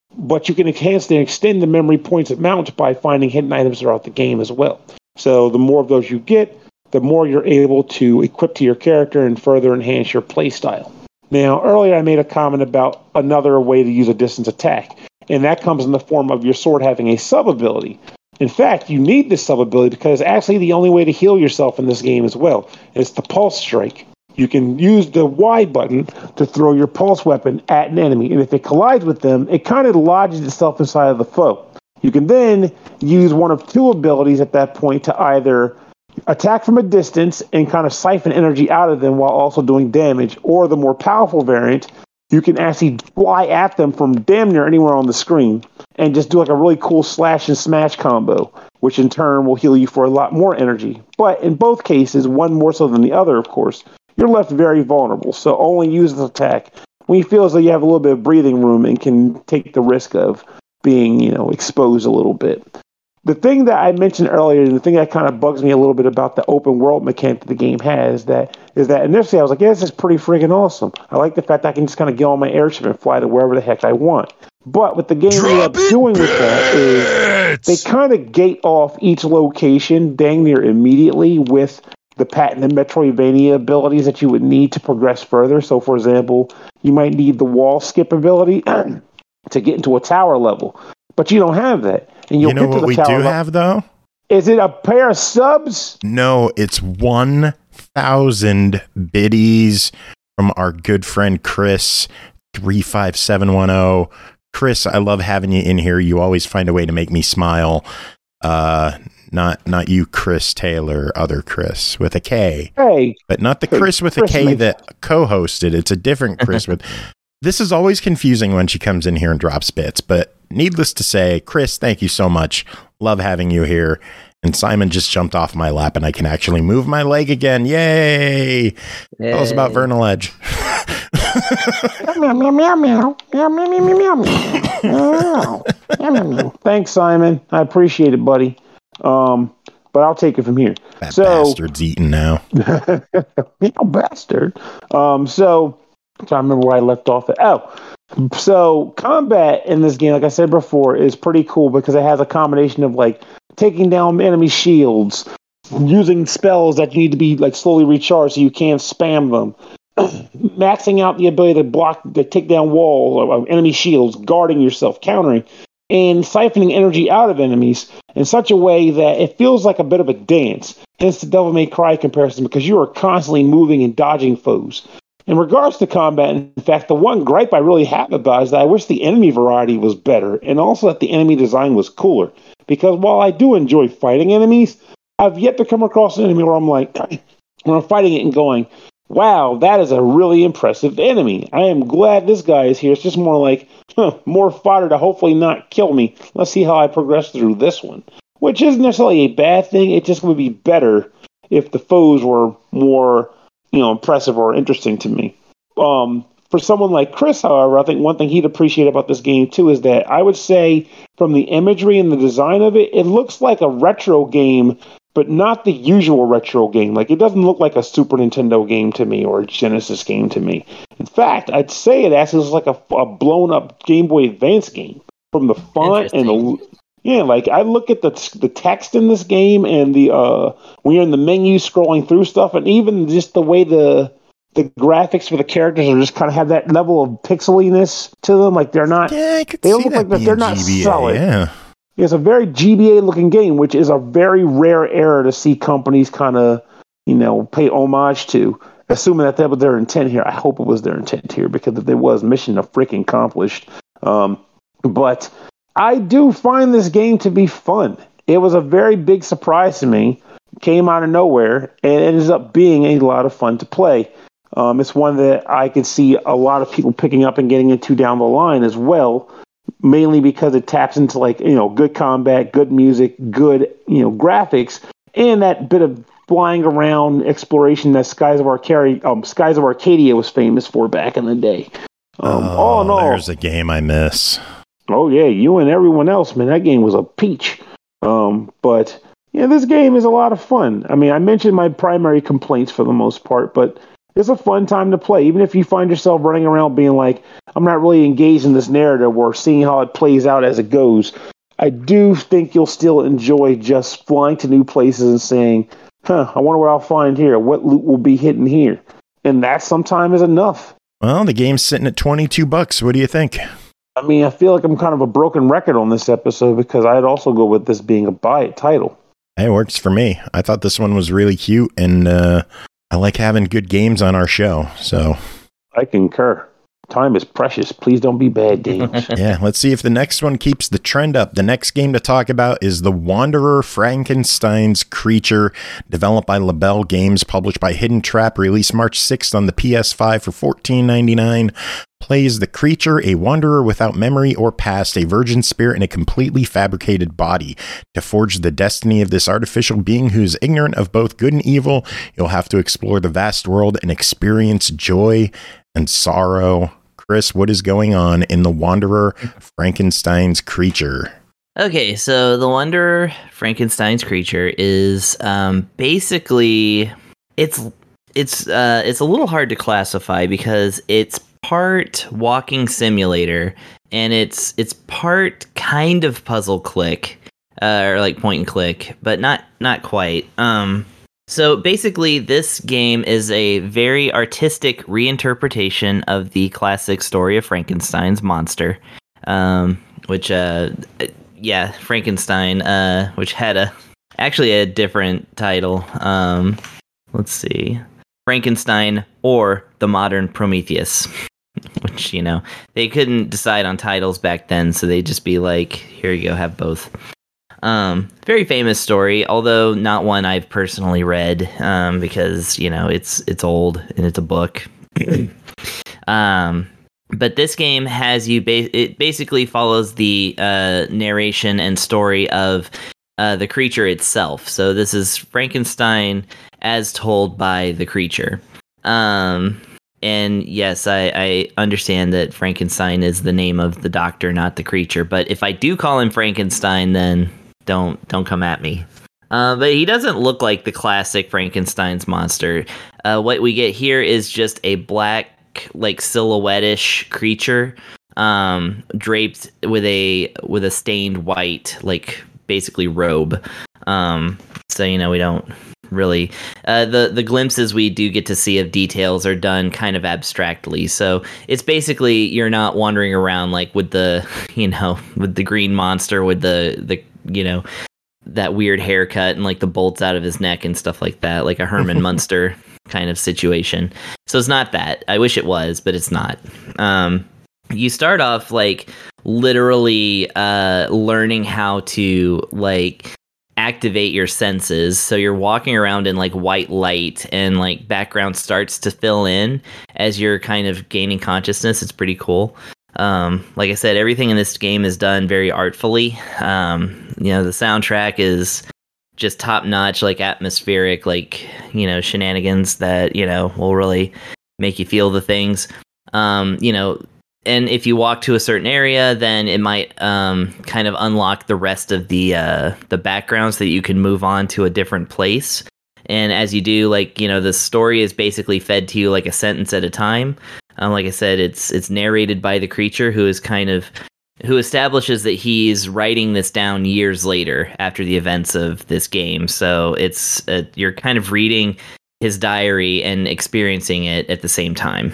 but you can enhance and extend the memory points it mounts by finding hidden items throughout the game as well. So the more of those you get, the more you're able to equip to your character and further enhance your playstyle. Now, earlier I made a comment about another way to use a distance attack, and that comes in the form of your sword having a sub-ability. In fact, you need this sub-ability because it's actually the only way to heal yourself in this game as well. It's the Pulse Strike. You can use the Y button to throw your pulse weapon at an enemy, and if it collides with them, it kind of lodges itself inside of the foe. You can then use one of two abilities at that point to either attack from a distance and kind of siphon energy out of them while also doing damage, or the more powerful variant, you can actually fly at them from damn near anywhere on the screen and just do like a really cool slash and smash combo, which in turn will heal you for a lot more energy. But in both cases, one more so than the other, of course, you're left very vulnerable. So only use this attack when you feel as though you have a little bit of breathing room and can take the risk of being, exposed a little bit. The thing that I mentioned earlier, and the thing that kind of bugs me a little bit about the open world mechanic that the game has, is that initially I was like, yeah, this is pretty freaking awesome. I like the fact that I can just kind of get on my airship and fly to wherever the heck I want. But what the game ended up doing with that is they kind of gate off each location dang near immediately with the patented Metroidvania abilities that you would need to progress further. So, for example, you might need the wall skip ability to get into a tower level, but you don't have that. And you'll you know get to what we do have, though? Is it a pair of subs? No, it's 1,000 biddies from our good friend Chris, 35710. Chris, I love having you in here. You always find a way to make me smile. Not you, Chris Taylor, other Chris with a K. Hey. But not the Chris with a K that co-hosted. It's a different Chris with... This is always confusing when she comes in here and drops bits, but needless to say, Chris, thank you so much. Love having you here. And Simon just jumped off my lap and I can actually move my leg again. Yay! Tell us about Vernal Edge. Thanks, Simon. I appreciate it, buddy. But I'll take it from here. That bastard's eating now. Bastard. I'm trying to remember where I left off at. So combat in this game, like I said before, is pretty cool because it has a combination of like taking down enemy shields, using spells that you need to be like slowly recharged so you can't spam them, maxing out the ability to take down walls, enemy shields, guarding yourself, countering, and siphoning energy out of enemies in such a way that it feels like a bit of a dance. Hence the Devil May Cry comparison, because you are constantly moving and dodging foes. In regards to combat, in fact, the one gripe I really have about it is that I wish the enemy variety was better, and also that the enemy design was cooler. Because while I do enjoy fighting enemies, I've yet to come across an enemy where I'm like, when I'm fighting it and going, wow, that is a really impressive enemy. I am glad this guy is here. It's just more like, more fodder to hopefully not kill me. Let's see how I progress through this one. Which isn't necessarily a bad thing. It just would be better if the foes were more, impressive or interesting to me. For someone like Chris, however, I think one thing he'd appreciate about this game too is that I would say from the imagery and the design of it, it looks like a retro game, but not the usual retro game. Like, it doesn't look like a Super Nintendo game to me or a Genesis game to me. In fact, I'd say it actually looks like a blown up Game Boy Advance game from the font and the... Yeah, like I look at the text in this game and the when you're in the menu scrolling through stuff, and even just the way the graphics for the characters are just kind of have that level of pixeliness to them. Like they're not. Yeah, I could they see look that like they're not GBA, solid. Yeah, it's a very GBA looking game, which is a very rare error to see companies kind of pay homage to. Assuming that was their intent here, I hope it was their intent here, because if it was, mission freaking accomplished. But I do find this game to be fun. It was a very big surprise to me. Came out of nowhere, and it ends up being a lot of fun to play. It's one that I could see a lot of people picking up and getting into down the line as well, mainly because it taps into good combat, good music, good graphics, and that bit of flying around exploration that Skies of Arcadia was famous for back in the day. All in all, there's a game I miss. Oh, yeah, you and everyone else, man. That game was a peach. But, yeah, this game is a lot of fun. I mean, I mentioned my primary complaints for the most part, but it's a fun time to play. Even if you find yourself running around being like, I'm not really engaged in this narrative or seeing how it plays out as it goes, I do think you'll still enjoy just flying to new places and saying, I wonder what I'll find here. What loot will be hidden here? And that sometimes is enough. Well, the game's sitting at $22. What do you think? I mean, I feel like I'm kind of a broken record on this episode because I'd also go with this being a buy it title. It works for me. I thought this one was really cute, and I like having good games on our show. So I concur. Time is precious. Please don't be bad games. Yeah, let's see if the next one keeps the trend up. The next game to talk about is The Wanderer Frankenstein's Creature, developed by Label Games, published by Hidden Trap, released March 6th on the PS5 for $14.99. Plays the creature, a wanderer without memory or past, a virgin spirit in a completely fabricated body. To forge the destiny of this artificial being who is ignorant of both good and evil, you'll have to explore the vast world and experience joy and sorrow. Chris, what is going on in The Wanderer Frankenstein's Creature? Okay, so The Wanderer Frankenstein's Creature is basically it's a little hard to classify because it's part walking simulator and it's part kind of puzzle click or like point and click, but not quite. So basically, this game is a very artistic reinterpretation of the classic story of Frankenstein's monster, which Frankenstein, which had actually a different title. Let's see, Frankenstein or the Modern Prometheus, which, they couldn't decide on titles back then, so they'd just be like, here you go, have both. Very famous story, although not one I've personally read, because, it's old and it's a book. But this game has it basically follows the narration and story of the creature itself. So this is Frankenstein as told by the creature. And yes, I understand that Frankenstein is the name of the doctor, not the creature. But if I do call him Frankenstein, then don't come at me. But he doesn't look like the classic Frankenstein's monster. What we get here is just a black, like silhouette-ish creature, draped with a stained white, like basically robe. So we don't really the glimpses we do get to see of details are done kind of abstractly. So it's basically you're not wandering around like with the with the green monster with the that weird haircut and like the bolts out of his neck and stuff like that, like a Herman Munster kind of situation. So it's not that. I wish it was, but it's not. You start off like literally learning how to like activate your senses. So you're walking around in like white light and like background starts to fill in as you're kind of gaining consciousness. It's pretty cool. Like I said, everything in this game is done very artfully. The soundtrack is just top notch, like atmospheric, like, shenanigans that, will really make you feel the things. And if you walk to a certain area, then it might kind of unlock the rest of the backgrounds so that you can move on to a different place. And as you do, like, the story is basically fed to you like a sentence at a time. Like I said, it's narrated by the creature who establishes that he's writing this down years later after the events of this game. So it's you're kind of reading his diary and experiencing it at the same time.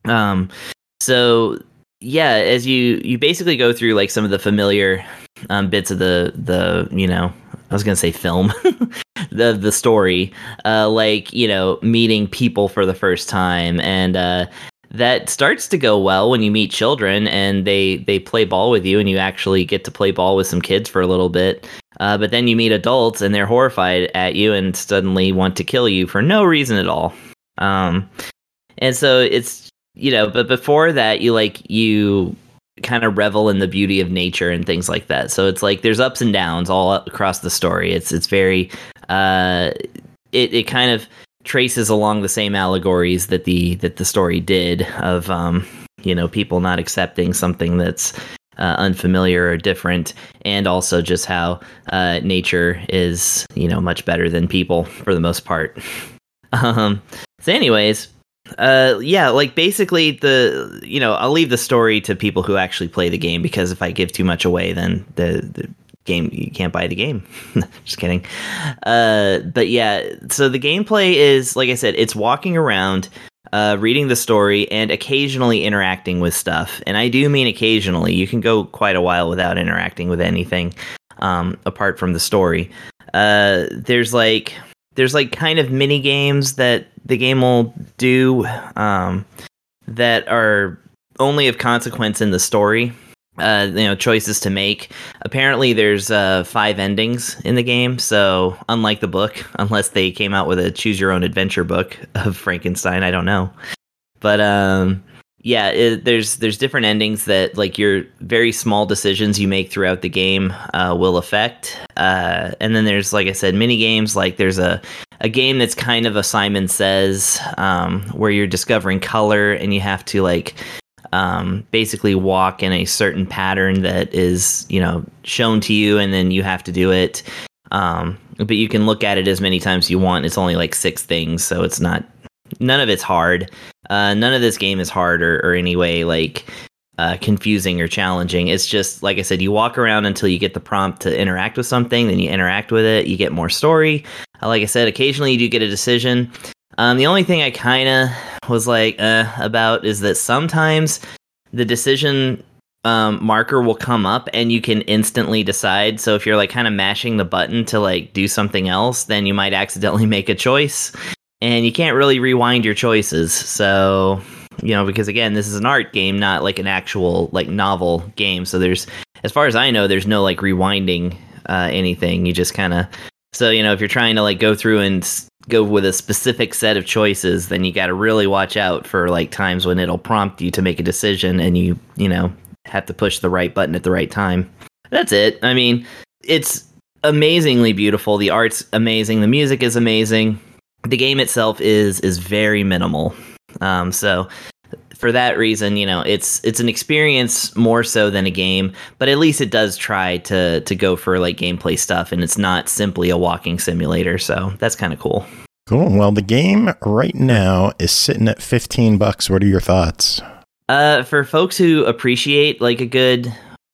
So yeah, as you basically go through like some of the familiar bits of the I was gonna say film, the story, like meeting people for the first time, and that starts to go well when you meet children and they play ball with you and you actually get to play ball with some kids for a little bit. But then you meet adults and they're horrified at you and suddenly want to kill you for no reason at all. And so it's, but before that you kind of revel in the beauty of nature and things like that. So it's like there's ups and downs all across the story. It's very, it kind of traces along the same allegories that the story did of people not accepting something that's unfamiliar or different, and also just how nature is much better than people for the most part. So anyways, Yeah, like basically I'll leave the story to people who actually play the game, because if I give too much away, then the game, you can't buy the game. Just kidding. But yeah, so the gameplay is, like I said, it's walking around, reading the story, and occasionally interacting with stuff. And I do mean occasionally. You can go quite a while without interacting with anything apart from the story. There's kind of mini games that the game will do that are only of consequence in the story. Choices to make. Apparently there's 5 endings in the game, so unlike the book, unless they came out with a choose your own adventure book of Frankenstein, I don't know. But there's different endings that, like, your very small decisions you make throughout the game will affect. And then there's, like I said, mini games. Like there's a game that's kind of a Simon Says, where you're discovering color and you have to basically walk in a certain pattern that is, shown to you, and then you have to do it. But you can look at it as many times as you want. It's only like 6 things, so it's none of it's hard. None of this game is hard or any way confusing or challenging. It's just, like I said, you walk around until you get the prompt to interact with something, then you interact with it, you get more story. Like I said, occasionally you do get a decision. The only thing I kind of was about is that sometimes the decision marker will come up and you can instantly decide. So if you're kind of mashing the button to do something else, then you might accidentally make a choice, and you can't really rewind your choices. So, because again, this is an art game, not like an actual novel game. So there's, as far as I know, there's no rewinding anything. You just kind of, so, if you're trying to go through and go with a specific set of choices, then you got to really watch out for times when it'll prompt you to make a decision and you have to push the right button at the right time. That's it. I mean, it's amazingly beautiful. The art's amazing. The music is amazing. The game itself is very minimal. So for that reason, it's an experience more so than a game, but at least it does try to go for gameplay stuff, and it's not simply a walking simulator. So that's kind of cool. Cool. Well, the game right now is sitting at $15. What are your thoughts? For folks who appreciate a good,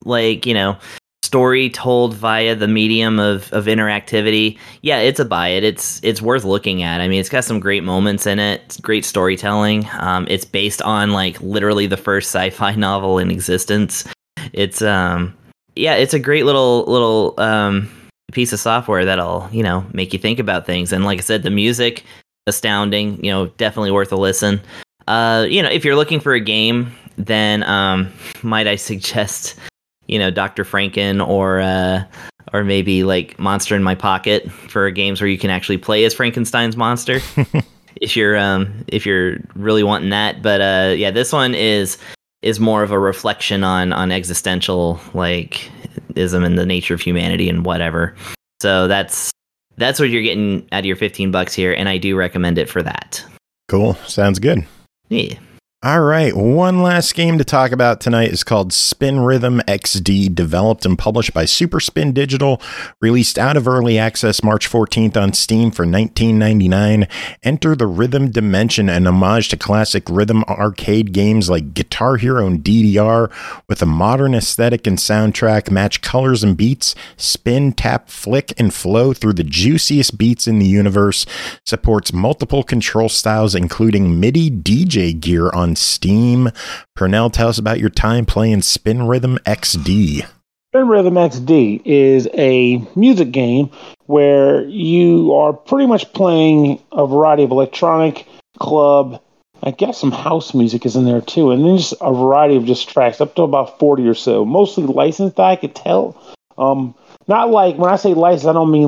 story told via the medium of interactivity, yeah, it's a buy it. It's worth looking at. I mean, it's got some great moments in it. It's great storytelling. It's based on literally the first sci-fi novel in existence. It's it's a great little piece of software that'll make you think about things. And like I said, the music, astounding. Definitely worth a listen. If you're looking for a game, then might I suggest Dr. Franken or maybe Monster in My Pocket for games where you can actually play as Frankenstein's monster. if you're really wanting that. But this one is more of a reflection on existential ism and the nature of humanity and whatever. So that's what you're getting out of your $15 here, and I do recommend it for that. Cool. Sounds good. Yeah. All right, one last game to talk about tonight is called Spin Rhythm XD, developed and published by Superspin Digital, released out of early access March 14th on Steam for $19.99. Enter the rhythm dimension, an homage to classic rhythm arcade games like Guitar Hero and DDR, with a modern aesthetic and soundtrack. Match colors and beats, spin, tap, flick, and flow through the juiciest beats in the universe. Supports multiple control styles, including MIDI DJ gear on Steam. Purnell, tell us about your time playing Spin Rhythm XD. Spin Rhythm XD is a music game where you are pretty much playing a variety of electronic, club, I guess some house music is in there too, and then just a variety of just tracks, up to about 40 or so, mostly licensed, I could tell. Not when I say licensed, I don't mean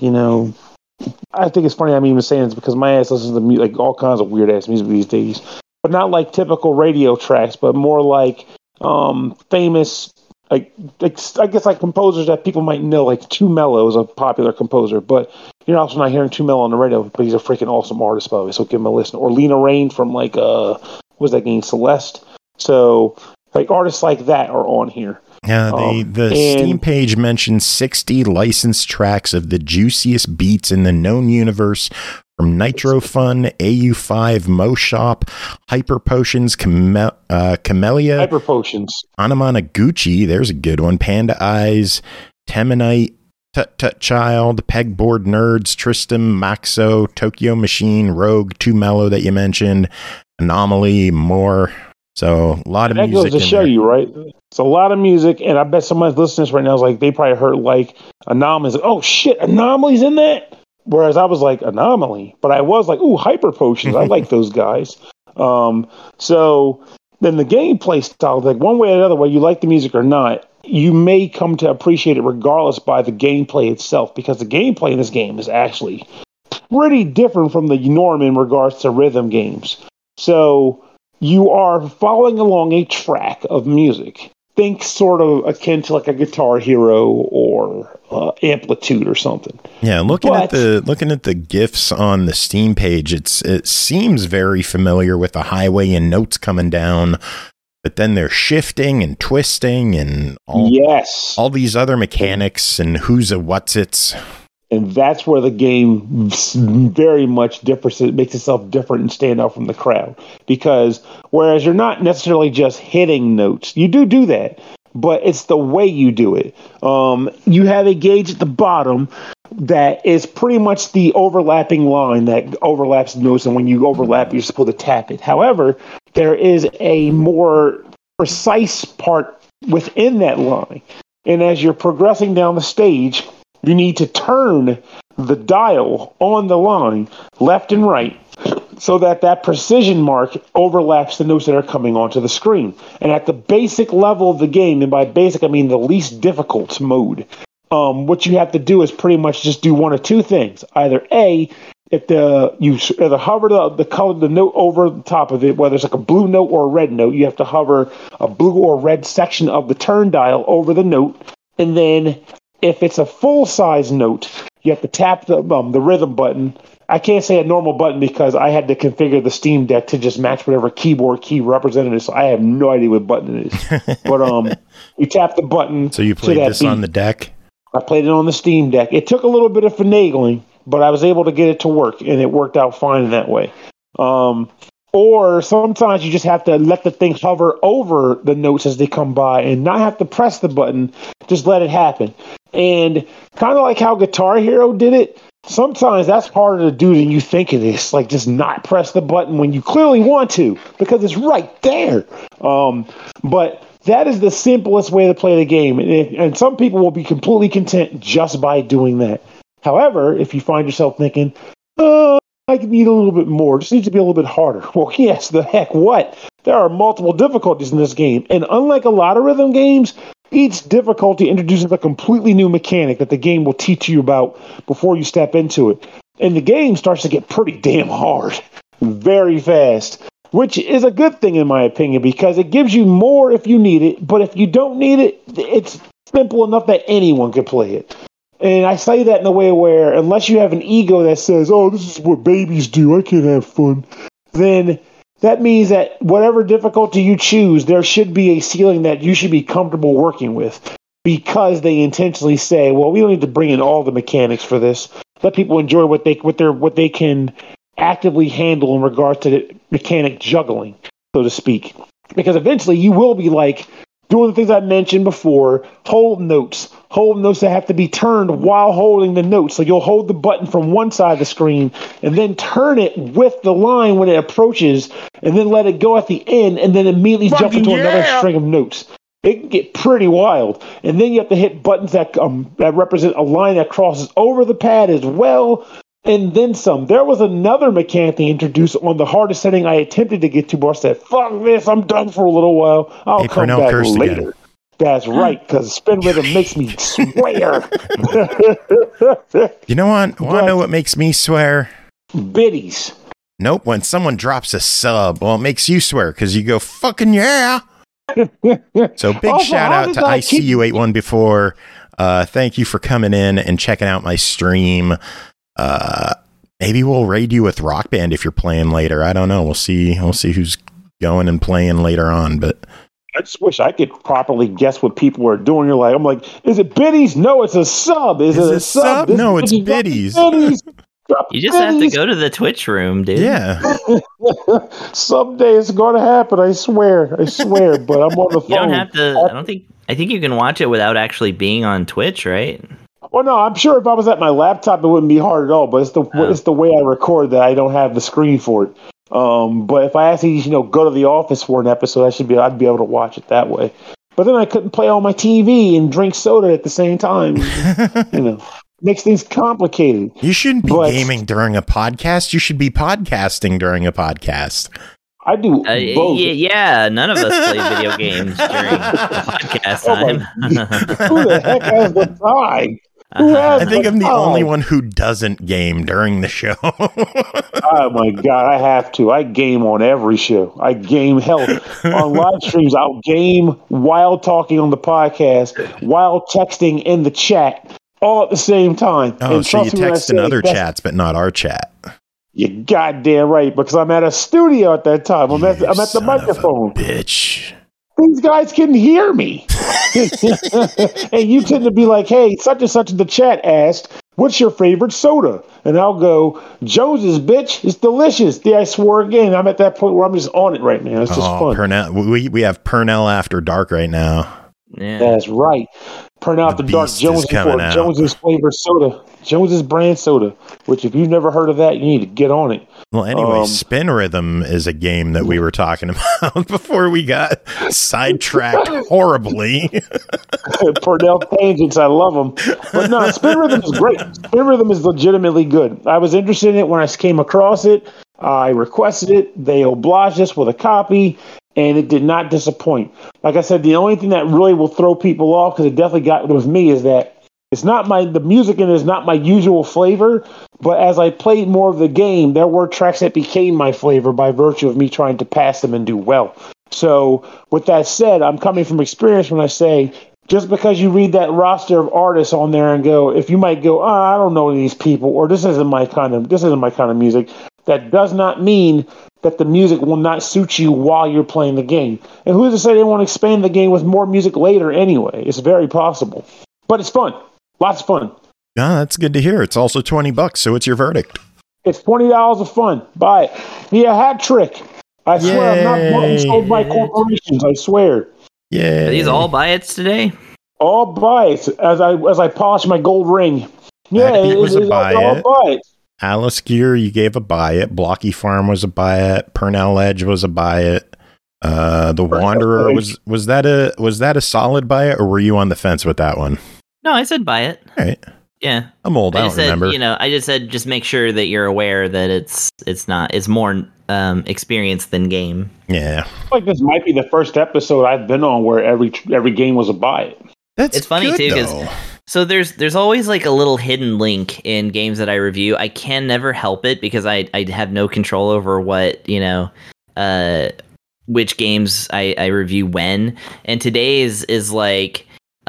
I think it's funny I'm even saying this because my ass listens to all kinds of weird ass music these days. But not typical radio tracks, but more famous, I guess composers that people might know, Too Mellow is a popular composer, but you're also not hearing Too Mellow on the radio, but he's a freaking awesome artist, probably, so give him a listen. Or Lena Raine from what was that game, Celeste? So artists like that are on here. Yeah, the Steam page mentions 60 licensed tracks of the juiciest beats in the known universe from Nitro Fun, AU5, Moshop, Hyper Potions, Camellia, Hyper Potions, Anamanaguchi, there's a good one, Panda Eyes, Temanite, Tut Tut Child, Pegboard Nerds, Tristram, Maxo, Tokyo Machine, Rogue, Too Mellow that you mentioned, Anomaly, more. So a lot of music. That goes to show you, right? It's a lot of music, and I bet somebody's listening to this right now is like, they probably heard like Anomaly's like, oh shit, Anomaly's in that? Whereas I was like, Anomaly. But I was like, ooh, Hyper Potions. I like those guys. So then the gameplay style, like one way or another, whether you like the music or not, you may come to appreciate it regardless by the gameplay itself, because the gameplay in this game is actually pretty different from the norm in regards to rhythm games. So you are following along a track of music. Think sort of akin to like a Guitar Hero or Amplitude or something. Yeah, looking at the GIFs on the Steam page, it seems very familiar with the highway and notes coming down, but then they're shifting and twisting and all these other mechanics and who's a what's it's. And that's where the game very much differs. It makes itself different and stand out from the crowd. Because whereas you're not necessarily just hitting notes, you do that, but it's the way you do it. You have a gauge at the bottom that is pretty much the overlapping line that overlaps the notes, and when you overlap, you're supposed to tap it. However, there is a more precise part within that line. And as you're progressing down the stage, you need to turn the dial on the line left and right so that precision mark overlaps the notes that are coming onto the screen. And at the basic level of the game, and by basic I mean the least difficult mode, what you have to do is pretty much just do one of two things. Either A, if you either hover the note over the top of it, whether it's like a blue note or a red note, you have to hover a blue or red section of the turn dial over the note, and then if it's a full-size note, you have to tap the rhythm button. I can't say a normal button because I had to configure the Steam Deck to just match whatever keyboard key represented it, so I have no idea what button it is. But you tap the button. So you played this on the deck? I played it on the Steam Deck. It took a little bit of finagling, but I was able to get it to work, and it worked out fine in that way. Or sometimes you just have to let the thing hover over the notes as they come by and not have to press the button, just let it happen. And kind of like how Guitar Hero did it, sometimes that's harder to do than you think it is. Like, just not press the button when you clearly want to, because it's right there. But that is the simplest way to play the game. And some people will be completely content just by doing that. However, if you find yourself thinking, I need a little bit more, just needs to be a little bit harder. Well, yes, the heck what? There are multiple difficulties in this game. And unlike a lot of rhythm games, each difficulty introduces a completely new mechanic that the game will teach you about before you step into it. And the game starts to get pretty damn hard very fast, which is a good thing in my opinion, because it gives you more if you need it. But if you don't need it, it's simple enough that anyone can play it. And I say that in a way where, unless you have an ego that says, oh, this is what babies do, I can't have fun, then that means that whatever difficulty you choose, there should be a ceiling that you should be comfortable working with, because they intentionally say, well, we don't need to bring in all the mechanics for this. Let people enjoy what they can actively handle in regards to the mechanic juggling, so to speak. Because eventually you will be like doing the things I mentioned before, hold notes that have to be turned while holding the notes. So you'll hold the button from one side of the screen and then turn it with the line when it approaches, and then let it go at the end, and then immediately jump into another string of notes. It can get pretty wild. And then you have to hit buttons that represent a line that crosses over the pad as well, and then some. There was another mechanic they introduced on the hardest setting I attempted to get to, but I said, fuck this, I'm done for a little while. I'll come back later. Again. That's right, because spin rhythm makes me swear. You know what? Want to know what makes me swear? Biddies. Nope, when someone drops a sub, well, it makes you swear, because you go, fucking yeah. So big also, shout out to ICU81 before. Thank you for coming in and checking out my stream. Maybe we'll raid you with Rock Band if you're playing later. I don't know. We'll see who's going and playing later on, but I just wish I could properly guess what people are doing. I'm like, is it biddies? No, it's a sub. Is it a sub? No, it's biddies. You just have to go to the Twitch room, dude. Yeah. Someday it's going to happen. I swear. But I'm on the phone. You don't have to. I think you can watch it without actually being on Twitch, right? Well, no, I'm sure if I was at my laptop, it wouldn't be hard at all. But it's the way I record that I don't have the screen for it. But if I actually, go to the office for an episode, I'd be able to watch it that way. But then I couldn't play on my TV and drink soda at the same time. Makes things complicated. You shouldn't be gaming during a podcast. You should be podcasting during a podcast. I do both. Yeah, none of us play video games during podcast time. Who the heck has the time? I think I'm the only one who doesn't game during the show. Oh my God, I have to. I game on every show. I game on live streams. I'll game while talking on the podcast, while texting in the chat, all at the same time. Oh, so you text in other chats, but not our chat. You're goddamn right, because I'm at a studio at that time. I'm at the microphone. Bitch. These guys can hear me. And you tend to be like, hey, such and such in the chat asked, what's your favorite soda? And I'll go, Jones's, bitch. It's delicious. I swore again. I'm at that point where I'm just on it right now. It's just fun. Purnell, we have Purnell After Dark right now. Yeah. That's right. Purnell After Dark, Jones's flavor soda. Jones's brand soda, which if you've never heard of that, you need to get on it. Well, anyway, Spin Rhythm is a game that we were talking about before we got sidetracked horribly. Purnell tangents, I love them. But no, Spin Rhythm is great. Spin Rhythm is legitimately good. I was interested in it when I came across it. I requested it. They obliged us with a copy, and it did not disappoint. Like I said, the only thing that really will throw people off, because it definitely got with me, is that the music in it is not my usual flavor, but as I played more of the game, there were tracks that became my flavor by virtue of me trying to pass them and do well. So with that said, I'm coming from experience when I say, just because you read that roster of artists on there and if you might go, I don't know these people, or this isn't my kind of music, that does not mean that the music will not suit you while you're playing the game. And who's to say they won't expand the game with more music later anyway? It's very possible. But it's fun. Lots of fun. Yeah, that's good to hear. It's also $20, so what's your verdict? It's $20 of fun. Buy it. Be a hat trick. I swear I'm not bought and sold by corporations. I swear. Yeah. Are these all buy-its today? All buy-its as I polish my gold ring. Yeah, it was a buy-it. All buy-its. Alice Gear, you gave a buy-it. Blocky Farm was a buy-it. Purnell Edge was a buy-it. The Wanderer was that a solid buy-it, or were you on the fence with that one? No, I said buy it. All right. Yeah. I'm old. I don't remember. I just said just make sure that you're aware that it's more experience than game. Yeah. Like this might be the first episode I've been on where every game was a buy it. It's funny too because so there's always like a little hidden link in games that I review. I can never help it because I have no control over what which games I review when. And today's is like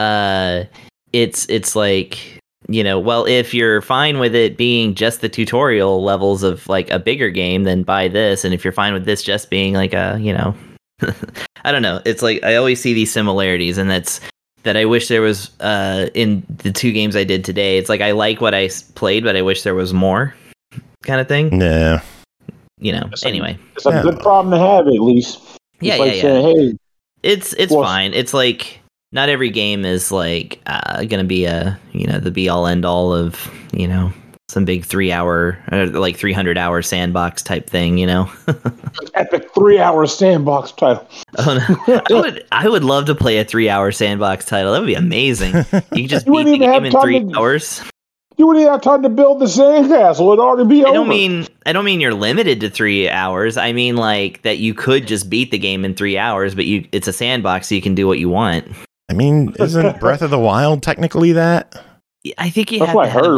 it's like, well, if you're fine with it being just the tutorial levels of like a bigger game, then buy this. And if you're fine with this just being like a, I don't know. It's like I always see these similarities, and that I wish there was in the two games I did today. It's like I like what I played, but I wish there was more kind of thing. Yeah. Anyway. It's a good problem to have, at least. Yeah, saying, hey, it's fine. It's like not every game is like gonna be the be all end all of some big 3-hour or like 300-hour sandbox type thing. Epic 3-hour sandbox title. Oh, no. I would love to play a 3-hour sandbox title. That would be amazing. You can just beat the game in 3 hours. You wouldn't even have time to build the sandcastle. It'd already be over. I don't mean you're limited to 3 hours. I mean like that you could just beat the game in 3 hours, but it's a sandbox, so you can do what you want. I mean, isn't Breath of the Wild technically that? I think you have to have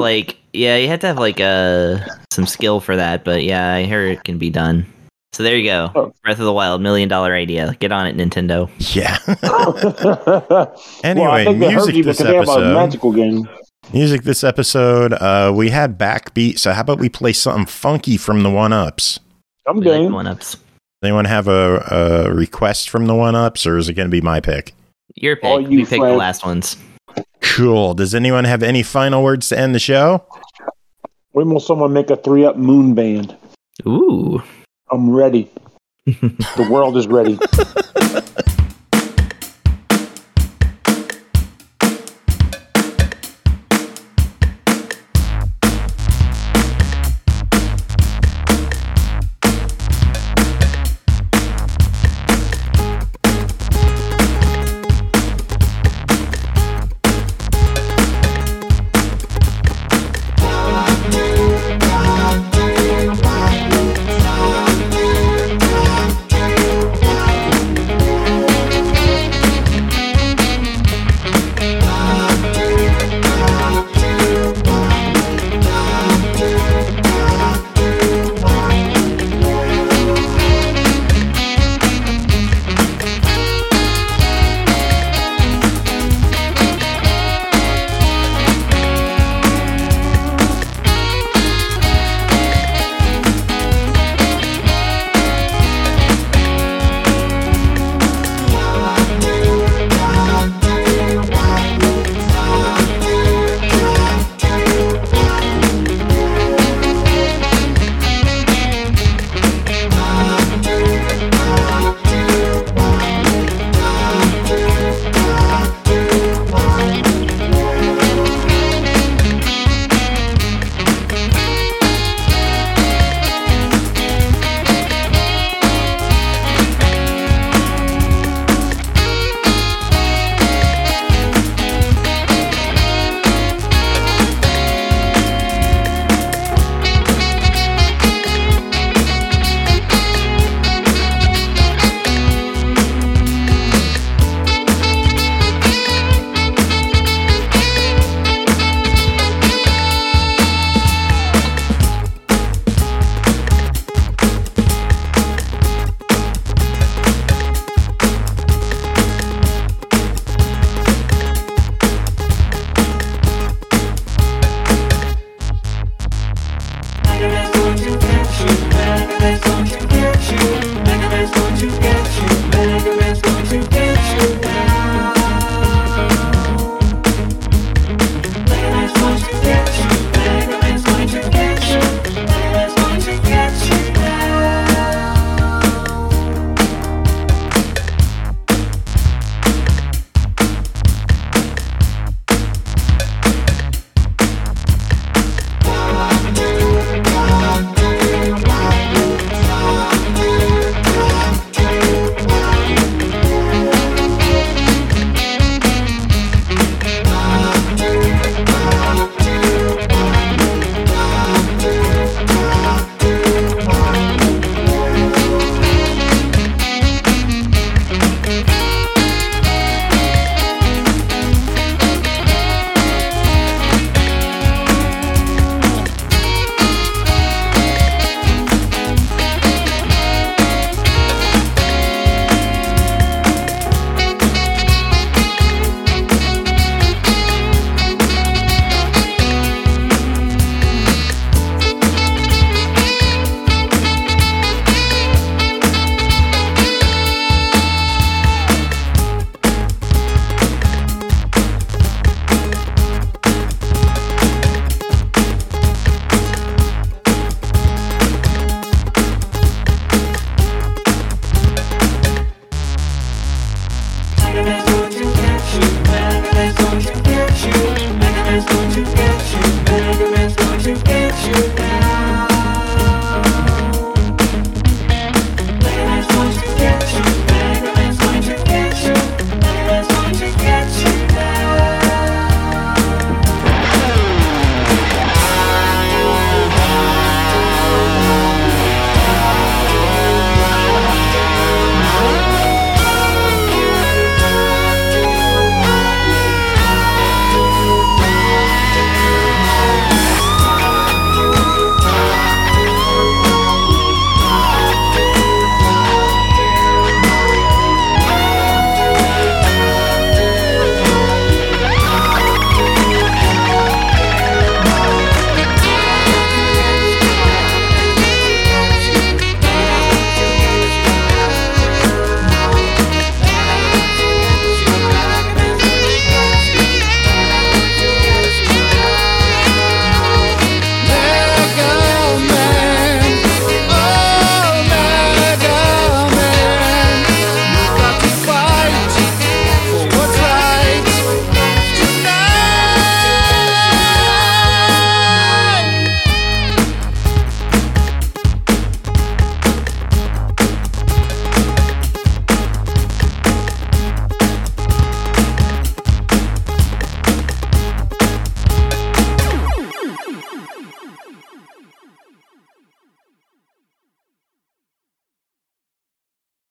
some skill for that, but yeah, I heard it can be done. So there you go. Oh. Breath of the Wild, $1 million idea. Get on it, Nintendo. Yeah. Anyway, music this episode. Magical game. Music this episode. We had Backbeat, so how about we play something funky from the 1-Ups? I'm game. Like 1-Ups. Anyone have a request from the 1-Ups, or is it going to be my pick? Your pick. We picked the last ones. Cool. Does anyone have any final words to end the show? When will someone make a 3-up moon band? Ooh. I'm ready. The world is ready.